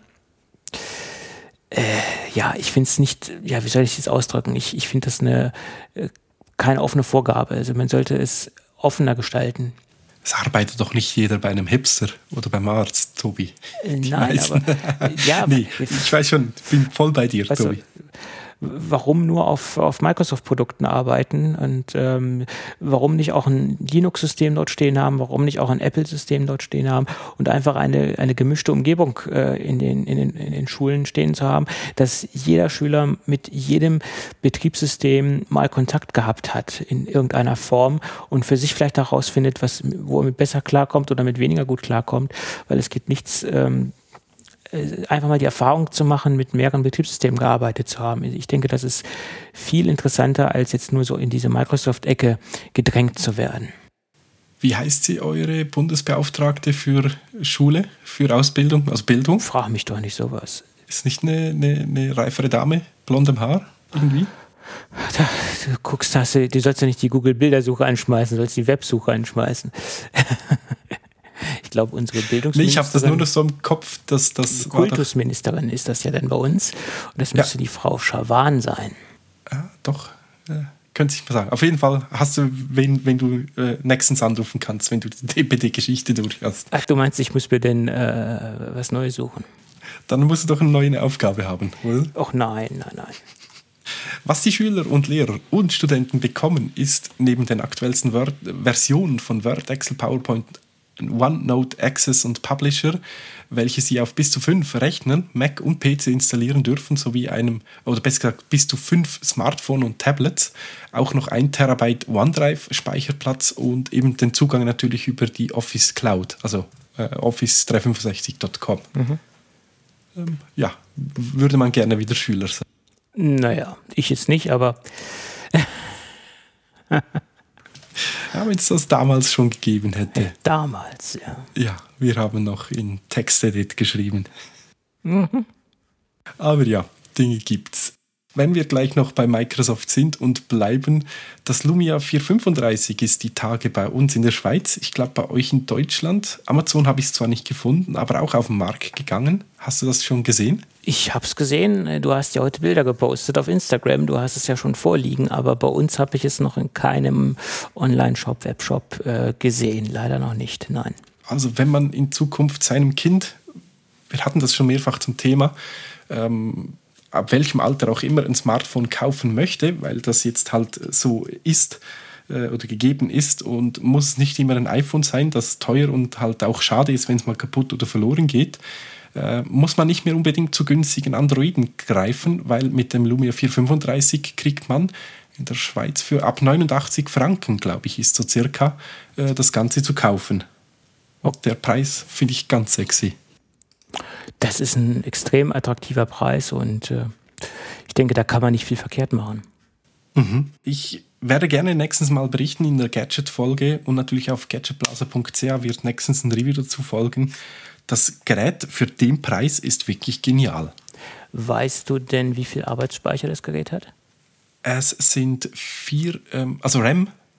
ich finde es nicht, wie soll ich das ausdrücken? Ich finde das keine offene Vorgabe. Also man sollte es offener gestalten. Es arbeitet doch nicht jeder bei einem Hipster oder beim Arzt, Tobi. Nein, aber nee, ich weiß schon, bin voll bei dir, Tobi. Warum nur auf Microsoft-Produkten arbeiten und warum nicht auch ein Linux-System dort stehen haben, warum nicht auch ein Apple-System dort stehen haben und einfach eine gemischte Umgebung in den Schulen stehen zu haben, dass jeder Schüler mit jedem Betriebssystem mal Kontakt gehabt hat in irgendeiner Form und für sich vielleicht herausfindet, wo er mit besser klarkommt oder mit weniger gut klarkommt, weil es geht nichts einfach mal die Erfahrung zu machen, mit mehreren Betriebssystemen gearbeitet zu haben. Ich denke, das ist viel interessanter, als jetzt nur so in diese Microsoft-Ecke gedrängt zu werden. Wie heißt sie, eure Bundesbeauftragte für Schule, für Ausbildung, also Bildung? Frag mich doch nicht sowas. Ist nicht eine reifere Dame, blondem Haar irgendwie? Du guckst, du sollst ja nicht die Google-Bildersuche anschmeißen, du sollst die Websuche anschmeißen. Ich glaube, unsere Bildungsministerin... Ich habe das nur noch so im Kopf, dass das... Die Kultusministerin ist das ja dann bei uns. Und das müsste die Frau Schawan sein. Ja, doch. Könnte ich mal sagen. Auf jeden Fall hast du, wenn du nächstens anrufen kannst, wenn du die DPD-Geschichte durch hast. Ach, du meinst, ich muss mir denn was Neues suchen? Dann musst du doch eine neue Aufgabe haben, oder? Ach nein. Was die Schüler und Lehrer und Studenten bekommen, ist neben den aktuellsten Versionen von Word, Excel, PowerPoint, OneNote, Access und Publisher, welche sie auf bis zu 5 Rechnern, Mac und PC installieren dürfen, sowie besser gesagt bis zu 5 Smartphone und Tablets, auch noch 1 Terabyte OneDrive Speicherplatz und eben den Zugang natürlich über die Office Cloud, also office365.com. Würde man gerne wieder Schüler sein. Naja, ich jetzt nicht, aber... Ja, wenn es das damals schon gegeben hätte. Damals, ja. Ja, wir haben noch in TextEdit geschrieben. Mhm. Aber ja, Dinge gibt's. Wenn wir gleich noch bei Microsoft sind und bleiben, das Lumia 435 ist die Tage bei uns in der Schweiz. Ich glaube bei euch in Deutschland. Amazon habe ich es zwar nicht gefunden, aber auch auf den Markt gegangen. Hast du das schon gesehen? Ich habe es gesehen. Du hast ja heute Bilder gepostet auf Instagram. Du hast es ja schon vorliegen, aber bei uns habe ich es noch in keinem Online-Shop, Webshop gesehen. Leider noch nicht, nein. Also wenn man in Zukunft seinem Kind, wir hatten das schon mehrfach zum Thema, ab welchem Alter auch immer ein Smartphone kaufen möchte, weil das jetzt halt so ist oder gegeben ist und muss nicht immer ein iPhone sein, das teuer und halt auch schade ist, wenn es mal kaputt oder verloren geht, muss man nicht mehr unbedingt zu günstigen Androiden greifen, weil mit dem Lumia 435 kriegt man in der Schweiz für ab 89 Franken, glaube ich, ist so circa, das Ganze zu kaufen. Und der Preis finde ich ganz sexy. Das ist ein extrem attraktiver Preis und ich denke, da kann man nicht viel verkehrt machen. Ich werde gerne nächstens mal berichten in der Gadget-Folge und natürlich auf gadgetblaser.ch wird nächstens ein Review dazu folgen. Das Gerät für den Preis ist wirklich genial. Weißt du denn, wie viel Arbeitsspeicher das Gerät hat? Es sind 4, also RAM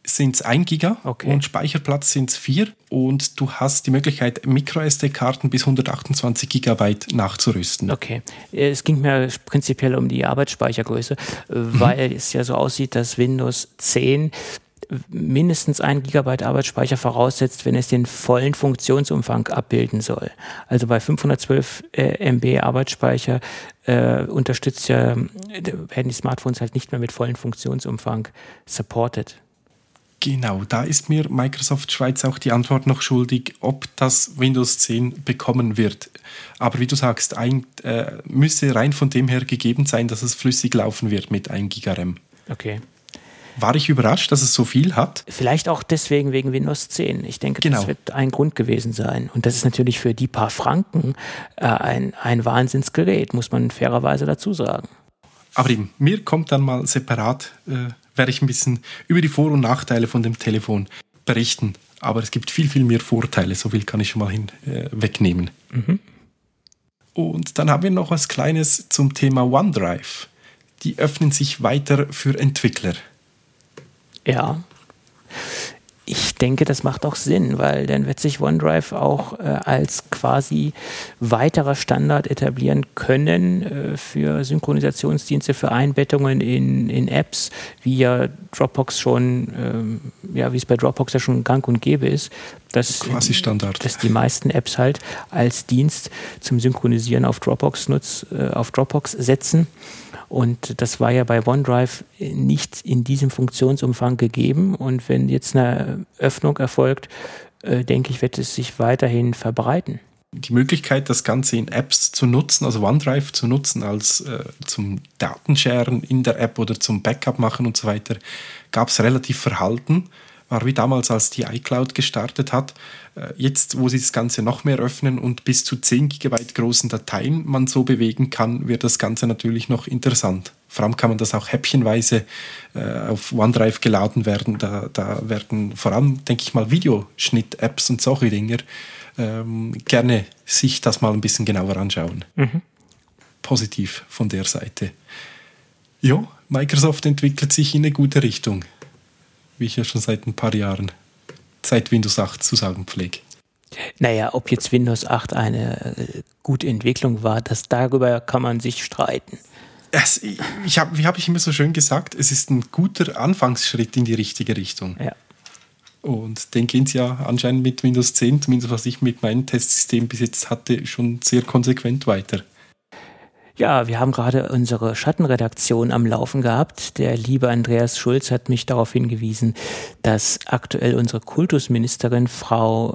sind es 1 Giga Okay. und Speicherplatz sind es 4 und du hast die Möglichkeit, Micro-SD-Karten bis 128 Gigabyte nachzurüsten. Okay. Es ging mir prinzipiell um die Arbeitsspeichergröße, weil es ja so aussieht, dass Windows 10 mindestens 1 Gigabyte Arbeitsspeicher voraussetzt, wenn es den vollen Funktionsumfang abbilden soll. Also bei 512 MB Arbeitsspeicher werden die Smartphones halt nicht mehr mit vollen Funktionsumfang supported. Genau, da ist mir Microsoft Schweiz auch die Antwort noch schuldig, ob das Windows 10 bekommen wird. Aber wie du sagst, müsse rein von dem her gegeben sein, dass es flüssig laufen wird mit 1 Giga RAM. Okay. War ich überrascht, dass es so viel hat? Vielleicht auch deswegen wegen Windows 10. Ich denke, Genau. Das wird ein Grund gewesen sein. Und das ist natürlich für die paar Franken ein Wahnsinnsgerät, muss man fairerweise dazu sagen. Aber eben, mir kommt dann mal separat, werde ich ein bisschen über die Vor- und Nachteile von dem Telefon berichten. Aber es gibt viel, viel mehr Vorteile, so viel kann ich schon mal wegnehmen. Mhm. Und dann haben wir noch was Kleines zum Thema OneDrive. Die öffnen sich weiter für Entwickler. Ja, ich denke, das macht auch Sinn, weil dann wird sich OneDrive auch als quasi weiterer Standard etablieren können für Synchronisationsdienste, für Einbettungen in Apps, wie ja Dropbox schon, wie es bei Dropbox ja schon gang und gäbe ist, dass Quasi Standard. Dass die meisten Apps halt als Dienst zum Synchronisieren auf Dropbox setzen. Und das war ja bei OneDrive nicht in diesem Funktionsumfang gegeben. Und wenn jetzt eine Öffnung erfolgt, denke ich, wird es sich weiterhin verbreiten. Die Möglichkeit, das Ganze in Apps zu nutzen, also OneDrive zu nutzen als zum Datensharen in der App oder zum Backup machen und so weiter, gab es relativ verhalten. War wie damals, als die iCloud gestartet hat. Jetzt, wo sie das Ganze noch mehr öffnen und bis zu 10 GB großen Dateien man so bewegen kann, wird das Ganze natürlich noch interessant. Vor allem kann man das auch häppchenweise auf OneDrive geladen werden. Da werden vor allem, denke ich mal, Videoschnitt-Apps und solche Dinger gerne sich das mal ein bisschen genauer anschauen. Mhm. Positiv von der Seite. Ja, Microsoft entwickelt sich in eine gute Richtung. Wie ich ja schon seit ein paar Jahren, seit Windows 8 zu sagen pflege. Naja, ob jetzt Windows 8 eine gute Entwicklung war, darüber kann man sich streiten. Wie habe ich immer so schön gesagt, es ist ein guter Anfangsschritt in die richtige Richtung. Ja. Und den gehen sie ja anscheinend mit Windows 10, zumindest was ich mit meinem Testsystem bis jetzt hatte, schon sehr konsequent weiter. Ja, wir haben gerade unsere Schattenredaktion am Laufen gehabt. Der liebe Andreas Schulz hat mich darauf hingewiesen, dass aktuell unsere Kultusministerin Frau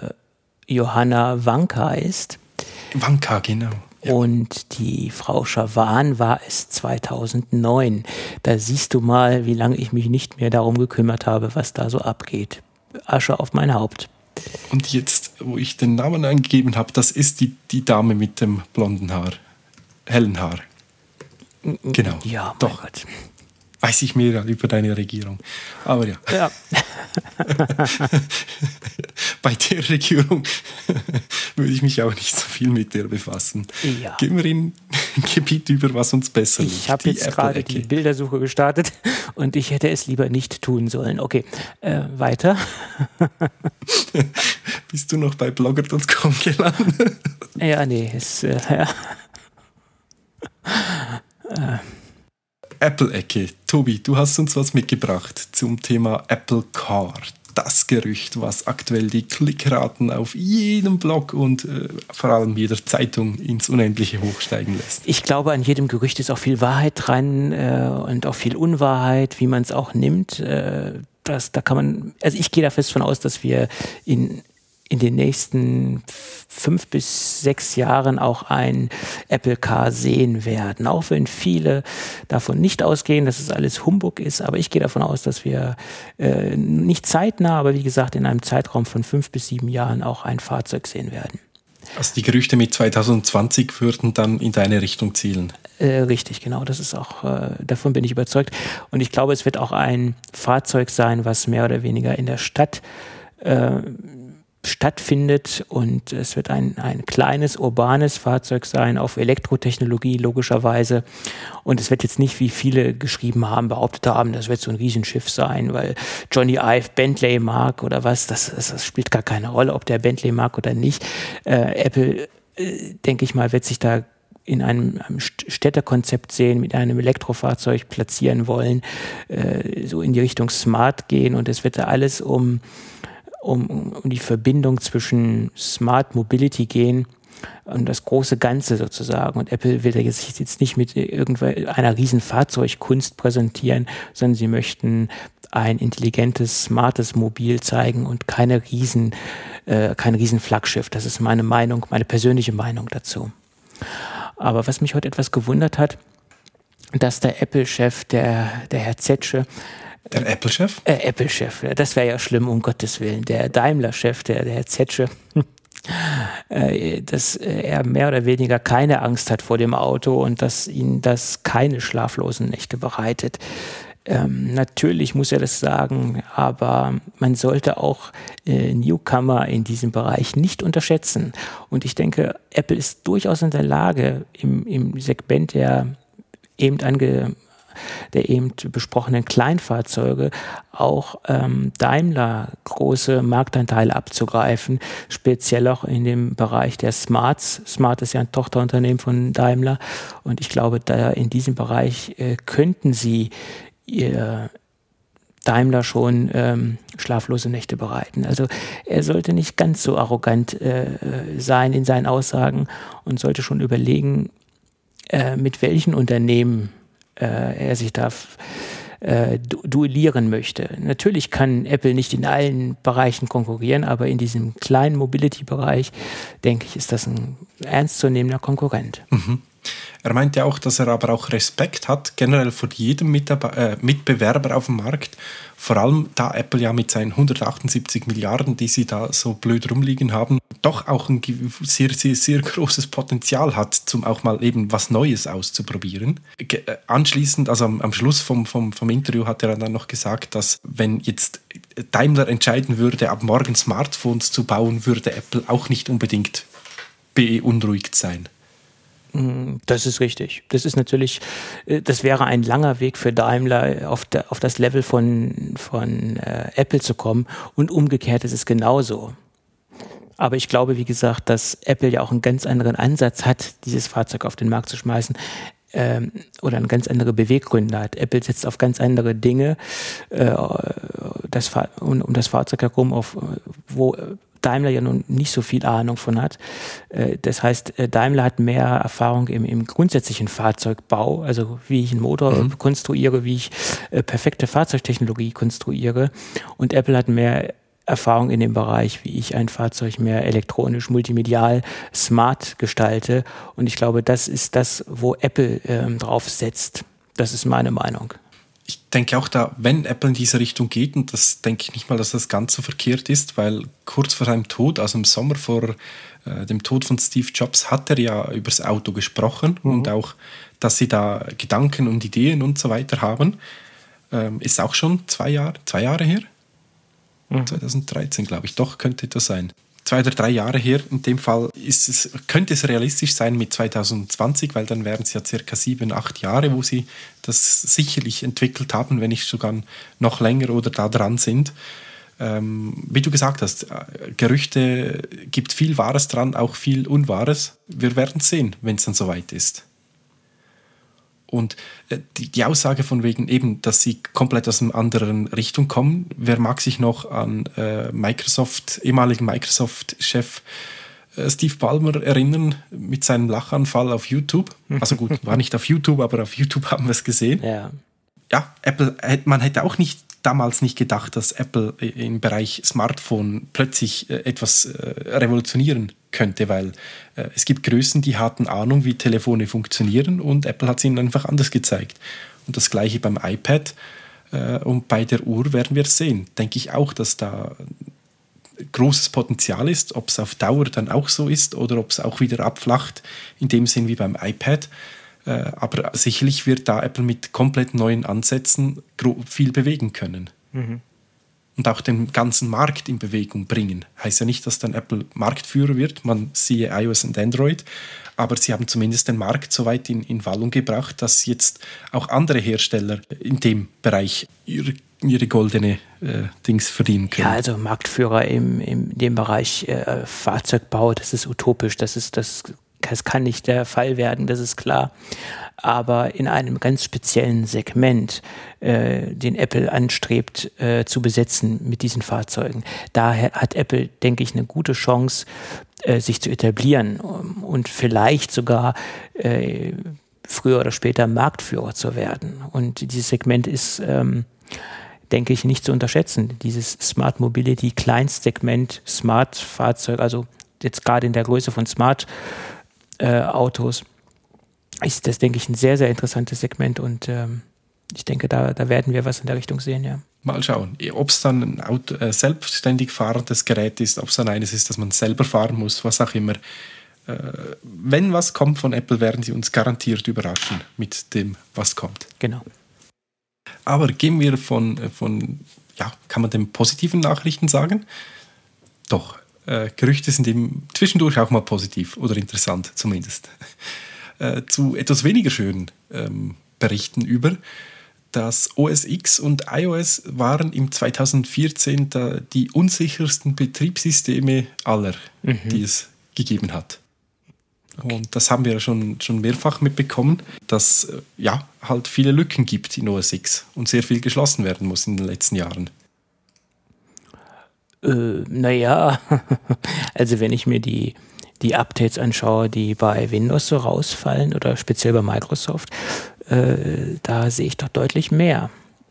Johanna Wanka ist. Wanka, genau. Ja. Und die Frau Schawan war es 2009. Da siehst du mal, wie lange ich mich nicht mehr darum gekümmert habe, was da so abgeht. Asche auf mein Haupt. Und jetzt, wo ich den Namen eingegeben habe, das ist die Dame mit dem blonden Haar. Hellen Haar. Genau. Ja, doch. Mein Gott. Weiß ich mehr über deine Regierung. Aber ja. Bei der Regierung würde ich mich auch nicht so viel mit der befassen. Ja. Gehen wir in ein Gebiet über, was uns besser liegt. Ich habe jetzt gerade die Bildersuche gestartet und ich hätte es lieber nicht tun sollen. Okay, weiter. Bist du noch bei blogger.com gelandet? Ja, nee, Apple-Ecke. Tobi, du hast uns was mitgebracht zum Thema Apple Car. Das Gerücht, was aktuell die Klickraten auf jedem Blog und vor allem jeder Zeitung ins Unendliche hochsteigen lässt. Ich glaube, an jedem Gerücht ist auch viel Wahrheit dran und auch viel Unwahrheit, wie man es auch nimmt. Ich gehe da fest von aus, dass wir in den nächsten 5 bis 6 Jahren auch ein Apple Car sehen werden. Auch wenn viele davon nicht ausgehen, dass es alles Humbug ist. Aber ich gehe davon aus, dass wir nicht zeitnah, aber wie gesagt in einem Zeitraum von 5 bis 7 Jahren auch ein Fahrzeug sehen werden. Also die Gerüchte mit 2020 würden dann in deine Richtung zielen? Richtig, genau. Das ist auch, davon bin ich überzeugt. Und ich glaube, es wird auch ein Fahrzeug sein, was mehr oder weniger in der Stadt stattfindet und es wird ein kleines, urbanes Fahrzeug sein auf Elektrotechnologie logischerweise und es wird jetzt nicht, wie viele geschrieben haben, behauptet haben, das wird so ein Riesenschiff sein, weil Johnny Ive Bentley mag oder was, das spielt gar keine Rolle, ob der Bentley mag oder nicht. Apple, denke ich mal, wird sich da in einem Städtekonzept sehen, mit einem Elektrofahrzeug platzieren wollen, so in die Richtung Smart gehen und es wird da alles um die Verbindung zwischen Smart Mobility gehen und das große Ganze sozusagen. Und Apple will sich jetzt nicht mit irgendeiner riesen Fahrzeugkunst präsentieren, sondern sie möchten ein intelligentes, smartes Mobil zeigen und kein riesen Flaggschiff. Das ist meine Meinung, meine persönliche Meinung dazu. Aber was mich heute etwas gewundert hat, dass der Apple-Chef, der Herr Zetsche, der Apple-Chef? Apple-Chef, das wäre ja schlimm, um Gottes Willen. Der Daimler-Chef, der Herr Zetsche, dass er mehr oder weniger keine Angst hat vor dem Auto und dass ihn das keine schlaflosen Nächte bereitet. Natürlich muss er das sagen, aber man sollte auch Newcomer in diesem Bereich nicht unterschätzen. Und ich denke, Apple ist durchaus in der Lage, im Segment der eben besprochenen Kleinfahrzeuge auch Daimler große Marktanteile abzugreifen, speziell auch in dem Bereich der Smarts. Smart ist ja ein Tochterunternehmen von Daimler und ich glaube, da in diesem Bereich könnten sie Daimler schon schlaflose Nächte bereiten. Also er sollte nicht ganz so arrogant sein in seinen Aussagen und sollte schon überlegen, mit welchen Unternehmen er sich da duellieren möchte. Natürlich kann Apple nicht in allen Bereichen konkurrieren, aber in diesem kleinen Mobility-Bereich, denke ich, ist das ein ernstzunehmender Konkurrent. Mhm. Er meinte ja auch, dass er aber auch Respekt hat, generell vor jedem Mitbewerber auf dem Markt. Vor allem, da Apple ja mit seinen 178 Milliarden, die sie da so blöd rumliegen haben, doch auch ein sehr, sehr, sehr großes Potenzial hat, um auch mal eben was Neues auszuprobieren. Anschließend, also am Schluss vom Interview hat er dann noch gesagt, dass wenn jetzt Daimler entscheiden würde, ab morgen Smartphones zu bauen, würde Apple auch nicht unbedingt beunruhigt sein. Das ist richtig. Das ist natürlich, das wäre ein langer Weg für Daimler, auf das Level von Apple zu kommen und umgekehrt ist es genauso. Aber ich glaube, wie gesagt, dass Apple ja auch einen ganz anderen Ansatz hat, dieses Fahrzeug auf den Markt zu schmeißen oder eine ganz andere Beweggründe hat. Apple setzt auf ganz andere Dinge um das Fahrzeug herum, wo Daimler ja nun nicht so viel Ahnung von hat. Das heißt, Daimler hat mehr Erfahrung im grundsätzlichen Fahrzeugbau, also wie ich einen Motor konstruiere, wie ich perfekte Fahrzeugtechnologie konstruiere. Und Apple hat mehr Erfahrung in dem Bereich, wie ich ein Fahrzeug mehr elektronisch, multimedial, smart gestalte. Und ich glaube, das ist das, wo Apple drauf setzt. Das ist meine Meinung. Ich denke auch da, wenn Apple in diese Richtung geht, und das denke ich nicht mal, dass das ganz so verkehrt ist, weil kurz vor seinem Tod, also im Sommer vor dem Tod von Steve Jobs, hat er ja über das Auto gesprochen und auch, dass sie da Gedanken und Ideen und so weiter haben. Ist auch schon 2 Jahre her? 2013, glaube ich, doch, könnte das sein. 2 oder 3 Jahre her. In dem Fall könnte es realistisch sein mit 2020, weil dann wären es ja circa 7, 8 Jahre, wo sie das sicherlich entwickelt haben, wenn nicht sogar noch länger oder da dran sind. Wie du gesagt hast, Gerüchte gibt viel Wahres dran, auch viel Unwahres. Wir werden sehen, wenn es dann soweit ist. Und die Aussage von wegen eben, dass sie komplett aus einer anderen Richtung kommen, wer mag sich noch an ehemaligen Microsoft-Chef Steve Ballmer erinnern mit seinem Lachanfall auf YouTube? Also gut, war nicht auf YouTube, aber auf YouTube haben wir es gesehen. Ja, Apple, man hätte auch damals nicht gedacht, dass Apple im Bereich Smartphone plötzlich etwas revolutionieren könnte, weil es gibt Größen, die hatten Ahnung, wie Telefone funktionieren und Apple hat es ihnen einfach anders gezeigt. Und das Gleiche beim iPad und bei der Uhr werden wir sehen. Denke ich auch, dass da großes Potenzial ist, ob es auf Dauer dann auch so ist oder ob es auch wieder abflacht, in dem Sinn wie beim iPad. Aber sicherlich wird da Apple mit komplett neuen Ansätzen viel bewegen können. und auch den ganzen Markt in Bewegung bringen. Heißt ja nicht, dass dann Apple Marktführer wird, man siehe iOS und Android, aber sie haben zumindest den Markt so weit in Wallung gebracht, dass jetzt auch andere Hersteller in dem Bereich ihre goldene Dings verdienen können. Ja, also Marktführer in dem Bereich Fahrzeugbau, das ist utopisch, das kann nicht der Fall werden, das ist klar. Aber in einem ganz speziellen Segment, den Apple anstrebt zu besetzen mit diesen Fahrzeugen, da hat Apple, denke ich, eine gute Chance, sich zu etablieren und vielleicht sogar früher oder später Marktführer zu werden. Und dieses Segment ist, denke ich, nicht zu unterschätzen. Dieses Smart Mobility Kleinstsegment, Smart Fahrzeug, also jetzt gerade in der Größe von Smart Autos, ist das, denke ich, ein sehr, sehr interessantes Segment und ich denke, da werden wir was in der Richtung sehen, ja. Mal schauen, ob es dann ein selbstständig fahrendes Gerät ist, ob es dann eines ist, das man selber fahren muss, was auch immer. Wenn was kommt von Apple, werden sie uns garantiert überraschen mit dem, was kommt. Genau. Aber gehen wir von kann man dem positiven Nachrichten sagen? Doch, Gerüchte sind eben zwischendurch auch mal positiv oder interessant zumindest. Zu etwas weniger schönen Berichten über. Das OS X und iOS waren im 2014 die unsichersten Betriebssysteme aller, die es gegeben hat. Okay. Und das haben wir schon mehrfach mitbekommen, dass halt viele Lücken gibt in OS X und sehr viel geschlossen werden muss in den letzten Jahren. Naja, also wenn ich mir die Updates anschaue, die bei Windows so rausfallen oder speziell bei Microsoft, da sehe ich doch deutlich mehr.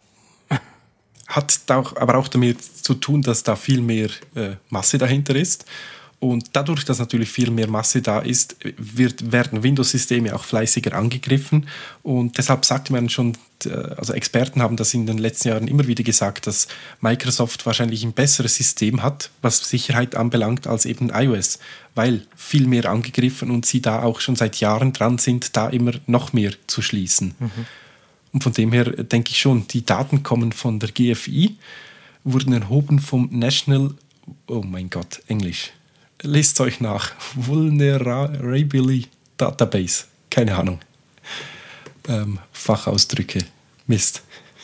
Hat aber auch damit zu tun, dass da viel mehr Masse dahinter ist. Und dadurch, dass natürlich viel mehr Masse da ist, werden Windows-Systeme auch fleißiger angegriffen. Und deshalb sagt man schon, also Experten haben das in den letzten Jahren immer wieder gesagt, dass Microsoft wahrscheinlich ein besseres System hat, was Sicherheit anbelangt, als eben iOS, weil viel mehr angegriffen und sie da auch schon seit Jahren dran sind, da immer noch mehr zu schließen. Und von dem her denke ich schon, die Daten kommen von der GFI, wurden erhoben vom National, oh mein Gott, Englisch. Lest euch nach. Vulnerability Database. Keine Ahnung. Fachausdrücke. Mist.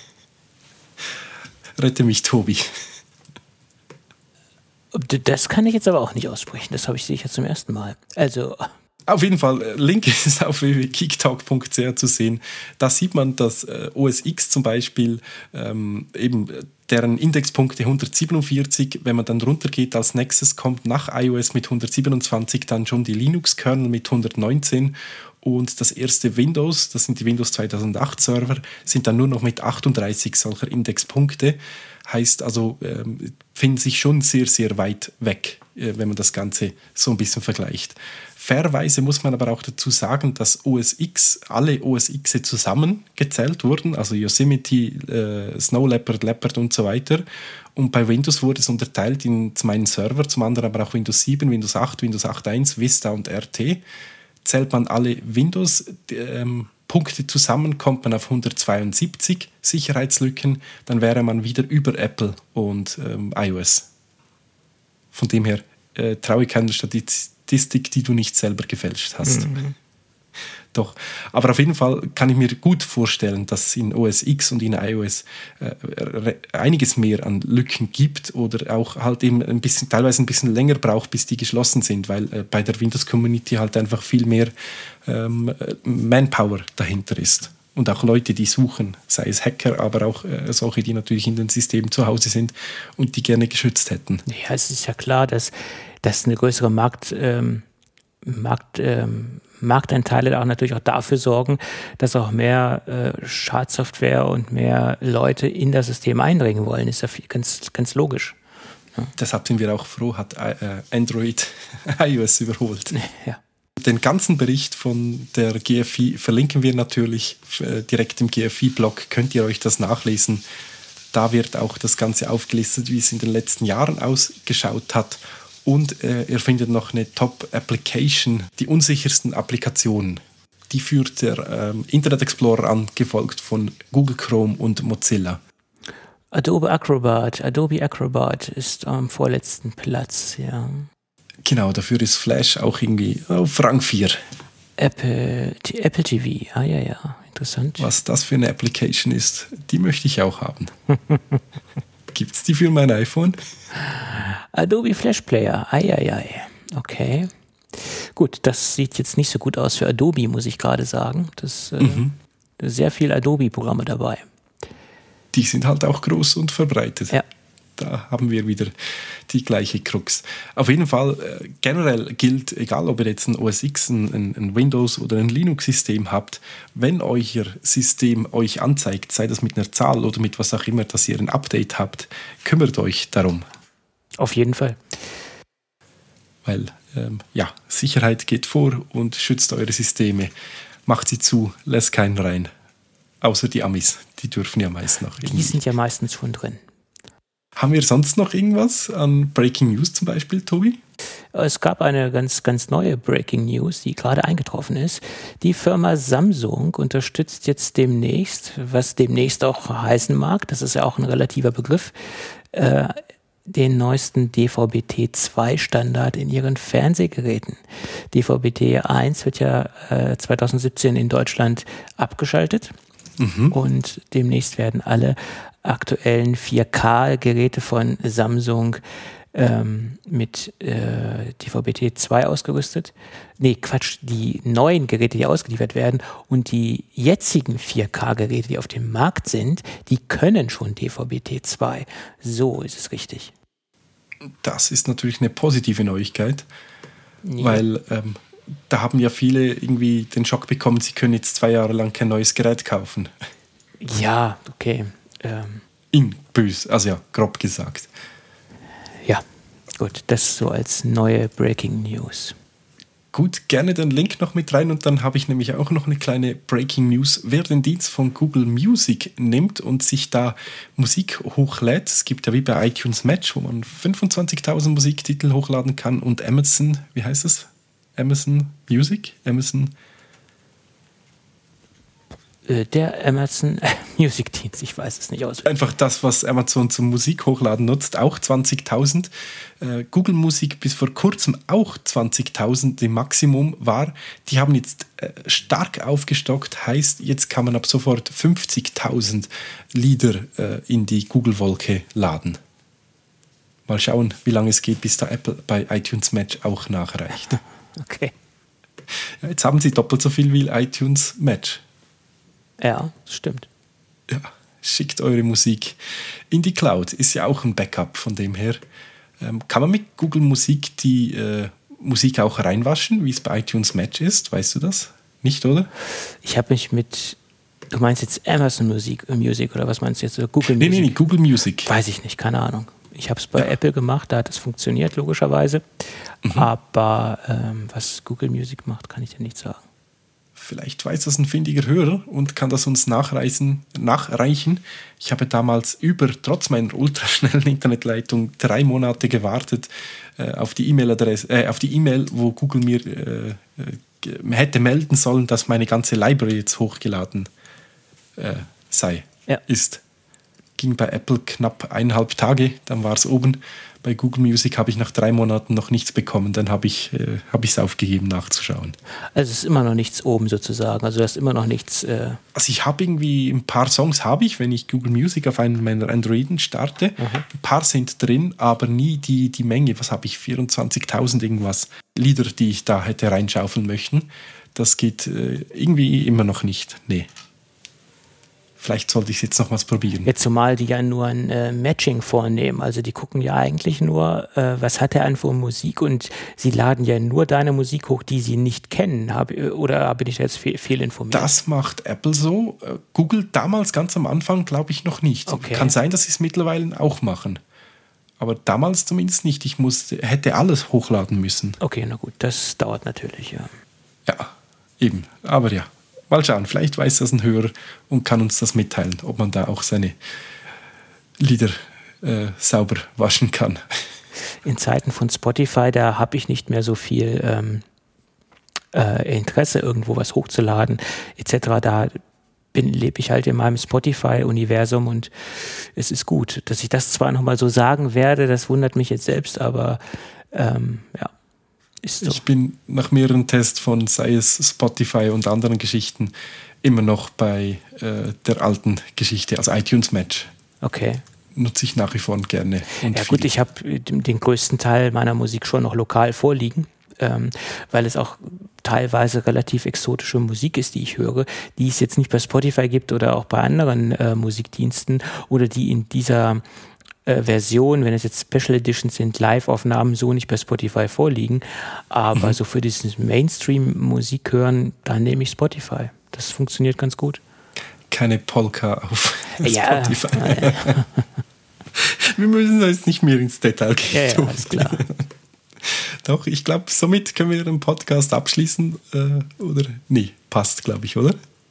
Rette mich, Tobi. Das kann ich jetzt aber auch nicht aussprechen. Das habe ich sicher zum ersten Mal. Also. Auf jeden Fall, Link ist auf www.geektalk.ch zu sehen. Da sieht man, dass OS X zum Beispiel eben deren Indexpunkte 147, wenn man dann runtergeht als nächstes, kommt nach iOS mit 127 dann schon die Linux-Kernel mit 119 und das erste Windows, das sind die Windows 2008 Server, sind dann nur noch mit 38 solcher Indexpunkte. Heißt also, finden sich schon sehr, sehr weit weg, wenn man das Ganze so ein bisschen vergleicht. Fairerweise muss man aber auch dazu sagen, dass alle OS X zusammengezählt wurden, also Yosemite, Snow Leopard, Leopard und so weiter. Und bei Windows wurde es unterteilt in zum einen Server, zum anderen aber auch Windows 7, Windows 8, Windows 8.1, Vista und RT. Zählt man alle Windows-Punkte zusammen, kommt man auf 172 Sicherheitslücken, dann wäre man wieder über Apple und iOS. Von dem her traue ich keiner Statistik, die du nicht selber gefälscht hast. Doch, aber auf jeden Fall kann ich mir gut vorstellen, dass es in OS X und in iOS einiges mehr an Lücken gibt oder auch halt eben teilweise ein bisschen länger braucht, bis die geschlossen sind, weil bei der Windows-Community halt einfach viel mehr Manpower dahinter ist. Und auch Leute, die suchen, sei es Hacker, aber auch solche, die natürlich in den Systemen zu Hause sind und die gerne geschützt hätten. Ja, es ist ja klar, dass eine größere Markteinteile auch natürlich auch dafür sorgen, dass auch mehr Schadsoftware und mehr Leute in das System eindringen wollen. Ist ja ganz, ganz logisch. Ja. Deshalb sind wir auch froh, hat Android iOS überholt. Ja. Den ganzen Bericht von der GFI verlinken wir natürlich direkt im GFI-Blog, könnt ihr euch das nachlesen. Da wird auch das Ganze aufgelistet, wie es in den letzten Jahren ausgeschaut hat. Und ihr findet noch eine Top-Application, die unsichersten Applikationen. Die führt der Internet Explorer an, gefolgt von Google Chrome und Mozilla. Adobe Acrobat ist am vorletzten Platz, ja. Genau, dafür ist Flash auch irgendwie auf Rang 4. Apple TV, ja, interessant. Was das für eine Application ist, die möchte ich auch haben. Gibt's die für mein iPhone? Adobe Flash Player, okay. Gut, das sieht jetzt nicht so gut aus für Adobe, muss ich gerade sagen. Das sehr viel Adobe-Programme dabei. Die sind halt auch groß und verbreitet. Ja. Da haben wir wieder die gleiche Krux. Auf jeden Fall, generell gilt, egal ob ihr jetzt ein OS X, ein Windows oder ein Linux-System habt, wenn euer System euch anzeigt, sei das mit einer Zahl oder mit was auch immer, dass ihr ein Update habt, kümmert euch darum. Auf jeden Fall. Weil, Sicherheit geht vor und schützt eure Systeme. Macht sie zu, lässt keinen rein. Außer die Amis, die dürfen ja meist noch. Die sind ja meistens schon drin. Haben wir sonst noch irgendwas an Breaking News zum Beispiel, Tobi? Es gab eine ganz, ganz neue Breaking News, die gerade eingetroffen ist. Die Firma Samsung unterstützt jetzt demnächst, was demnächst auch heißen mag, das ist ja auch ein relativer Begriff, den neuesten DVB-T2-Standard in ihren Fernsehgeräten. DVB-T1 wird ja 2017 in Deutschland abgeschaltet. Und demnächst werden alle aktuellen 4K-Geräte von Samsung mit DVB-T2 ausgerüstet. Die neuen Geräte, die ausgeliefert werden und die jetzigen 4K-Geräte, die auf dem Markt sind, die können schon DVB-T2. So ist es richtig. Das ist natürlich eine positive Neuigkeit, Ja. weil da haben ja viele irgendwie den Schock bekommen, sie können jetzt 2 Jahre lang kein neues Gerät kaufen. Ja, okay. Also ja, grob gesagt. Ja, gut, das so als neue Breaking News. Gut, gerne den Link noch mit rein und dann habe ich nämlich auch noch eine kleine Breaking News. Wer den Dienst von Google Music nimmt und sich da Musik hochlädt, es gibt ja wie bei iTunes Match, wo man 25.000 Musiktitel hochladen kann und Amazon, wie heißt es? Amazon Music? Der Amazon Music Dienst, ich weiß es nicht auswendig. Einfach das, was Amazon zum Musik hochladen nutzt, auch 20.000. Google Musik bis vor kurzem auch 20.000 im Maximum war. Die haben jetzt stark aufgestockt, heißt, jetzt kann man ab sofort 50.000 Lieder in die Google-Wolke laden. Mal schauen, wie lange es geht, bis da Apple bei iTunes Match auch nachreicht. Okay. Ja, jetzt haben sie doppelt so viel wie iTunes Match. Ja, das stimmt. Ja, schickt eure Musik in die Cloud. Ist ja auch ein Backup von dem her. Kann man mit Google Musik die Musik auch reinwaschen, wie es bei iTunes Match ist? Weißt du das? Nicht, oder? Ich habe mich du meinst jetzt Amazon Music oder was meinst du jetzt? Oder Google Music? Nee, Google Music. Weiß ich nicht, keine Ahnung. Ich habe es bei Apple gemacht, da hat es funktioniert, logischerweise. Aber was Google Music macht, kann ich dir nicht sagen. Vielleicht weiß das ein findiger Hörer und kann das uns nachreichen. Ich habe damals trotz meiner ultraschnellen Internetleitung 3 Monate gewartet auf die E-Mail, wo Google mir hätte melden sollen, dass meine ganze Library jetzt hochgeladen ist. Ging bei Apple knapp 1,5 Tage, dann war es oben. Bei Google Music habe ich nach 3 Monaten noch nichts bekommen, dann habe ich es aufgegeben nachzuschauen. Also es ist immer noch nichts oben sozusagen, also du hast immer noch nichts... Also ich habe irgendwie ein paar Songs wenn ich Google Music auf einen meiner Androiden starte. Ein paar sind drin, aber nie die Menge. Was habe ich? 24.000 irgendwas Lieder, die ich da hätte reinschaufeln möchten. Das geht irgendwie immer noch nicht. Nee. Vielleicht sollte ich es jetzt nochmals probieren. Jetzt zumal die ja nur ein Matching vornehmen. Also die gucken ja eigentlich nur, was hat er an für Musik und sie laden ja nur deine Musik hoch, die sie nicht kennen. Oder bin ich da jetzt fehlinformiert? Das macht Apple so. Google damals ganz am Anfang glaube ich noch nicht. Okay. Kann sein, dass sie es mittlerweile auch machen. Aber damals zumindest nicht. Ich hätte alles hochladen müssen. Okay, na gut, das dauert natürlich, ja. Ja, eben. Aber ja. Mal schauen, vielleicht weiß das ein Hörer und kann uns das mitteilen, ob man da auch seine Lieder sauber waschen kann. In Zeiten von Spotify, da habe ich nicht mehr so viel Interesse, irgendwo was hochzuladen etc. Da lebe ich halt in meinem Spotify-Universum und es ist gut. Dass ich das zwar nochmal so sagen werde, das wundert mich jetzt selbst, aber ist so. Ich bin nach mehreren Tests von, sei es Spotify und anderen Geschichten, immer noch bei der alten Geschichte, also iTunes Match. Okay. Nutze ich nach wie vor gerne. Ja gut, ich habe den größten Teil meiner Musik schon noch lokal vorliegen, weil es auch teilweise relativ exotische Musik ist, die ich höre, die es jetzt nicht bei Spotify gibt oder auch bei anderen Musikdiensten oder die in dieser Version, wenn es jetzt Special Editions sind, Live-Aufnahmen so nicht bei Spotify vorliegen, aber so für dieses Mainstream-Musik hören, dann nehme ich Spotify. Das funktioniert ganz gut. Keine Polka auf Spotify. Ja. Wir müssen da jetzt nicht mehr ins Detail gehen. Ja, alles klar. Doch, ich glaube, somit können wir den Podcast abschließen. Oder? Nee, passt, glaube ich, oder?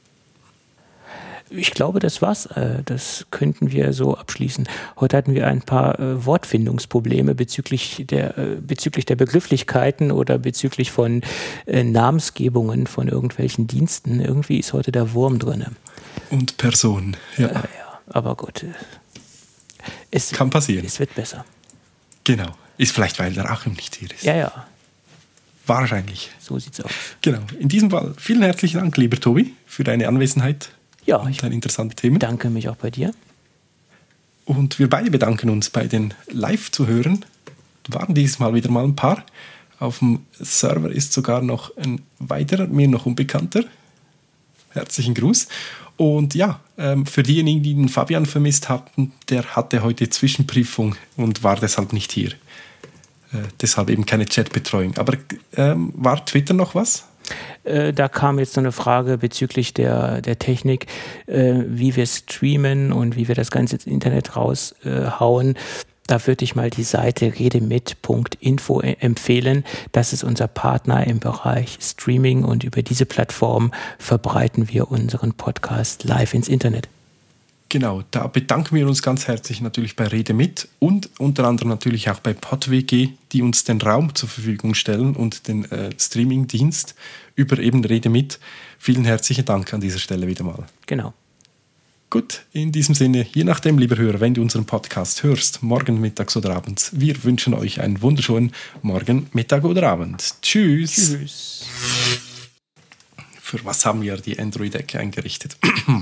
Ich glaube, das war's. Das könnten wir so abschließen. Heute hatten wir ein paar Wortfindungsprobleme bezüglich der Begrifflichkeiten oder bezüglich von Namensgebungen von irgendwelchen Diensten. Irgendwie ist heute der Wurm drin. Und Person, ja. Ja, aber gut. Es kann passieren. Es wird besser. Genau. Ist vielleicht, weil der Achim nicht hier ist. Ja. Wahrscheinlich. So sieht's aus. Genau. In diesem Fall vielen herzlichen Dank, lieber Tobi, für deine Anwesenheit. Ja, und deine interessanten Themen. Danke mich auch bei dir. Und wir beide bedanken uns bei den Live-Zuhörern. Waren dieses Mal wieder mal ein paar. Auf dem Server ist sogar noch ein weiterer, mir noch unbekannter. Herzlichen Gruß. Und ja, für diejenigen, die den Fabian vermisst hatten, der hatte heute Zwischenprüfung und war deshalb nicht hier. Deshalb eben keine Chatbetreuung. Aber war Twitter noch was? Da kam jetzt so eine Frage bezüglich der Technik, wie wir streamen und wie wir das Ganze ins Internet raushauen. Da würde ich mal die Seite redemit.info empfehlen. Das ist unser Partner im Bereich Streaming und über diese Plattform verbreiten wir unseren Podcast live ins Internet. Genau, da bedanken wir uns ganz herzlich natürlich bei Redemit und unter anderem natürlich auch bei PodWG, die uns den Raum zur Verfügung stellen und den Streaming-Dienst über eben Redemit. Vielen herzlichen Dank an dieser Stelle wieder mal. Genau. Gut, in diesem Sinne, je nachdem, lieber Hörer, wenn du unseren Podcast hörst, morgen, mittags oder abends, wir wünschen euch einen wunderschönen Morgen, Mittag oder Abend. Tschüss. Tschüss. Für was haben wir die Android-Ecke eingerichtet?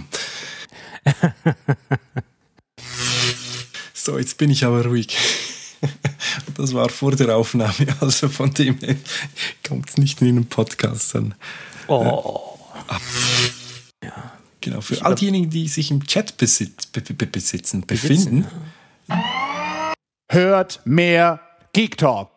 So, jetzt bin ich aber ruhig. Das war vor der Aufnahme, also von dem her kommt es nicht in einen Podcast an. Ja. Genau, für all diejenigen, die sich im Chat befinden. Hört mehr Geek Talk.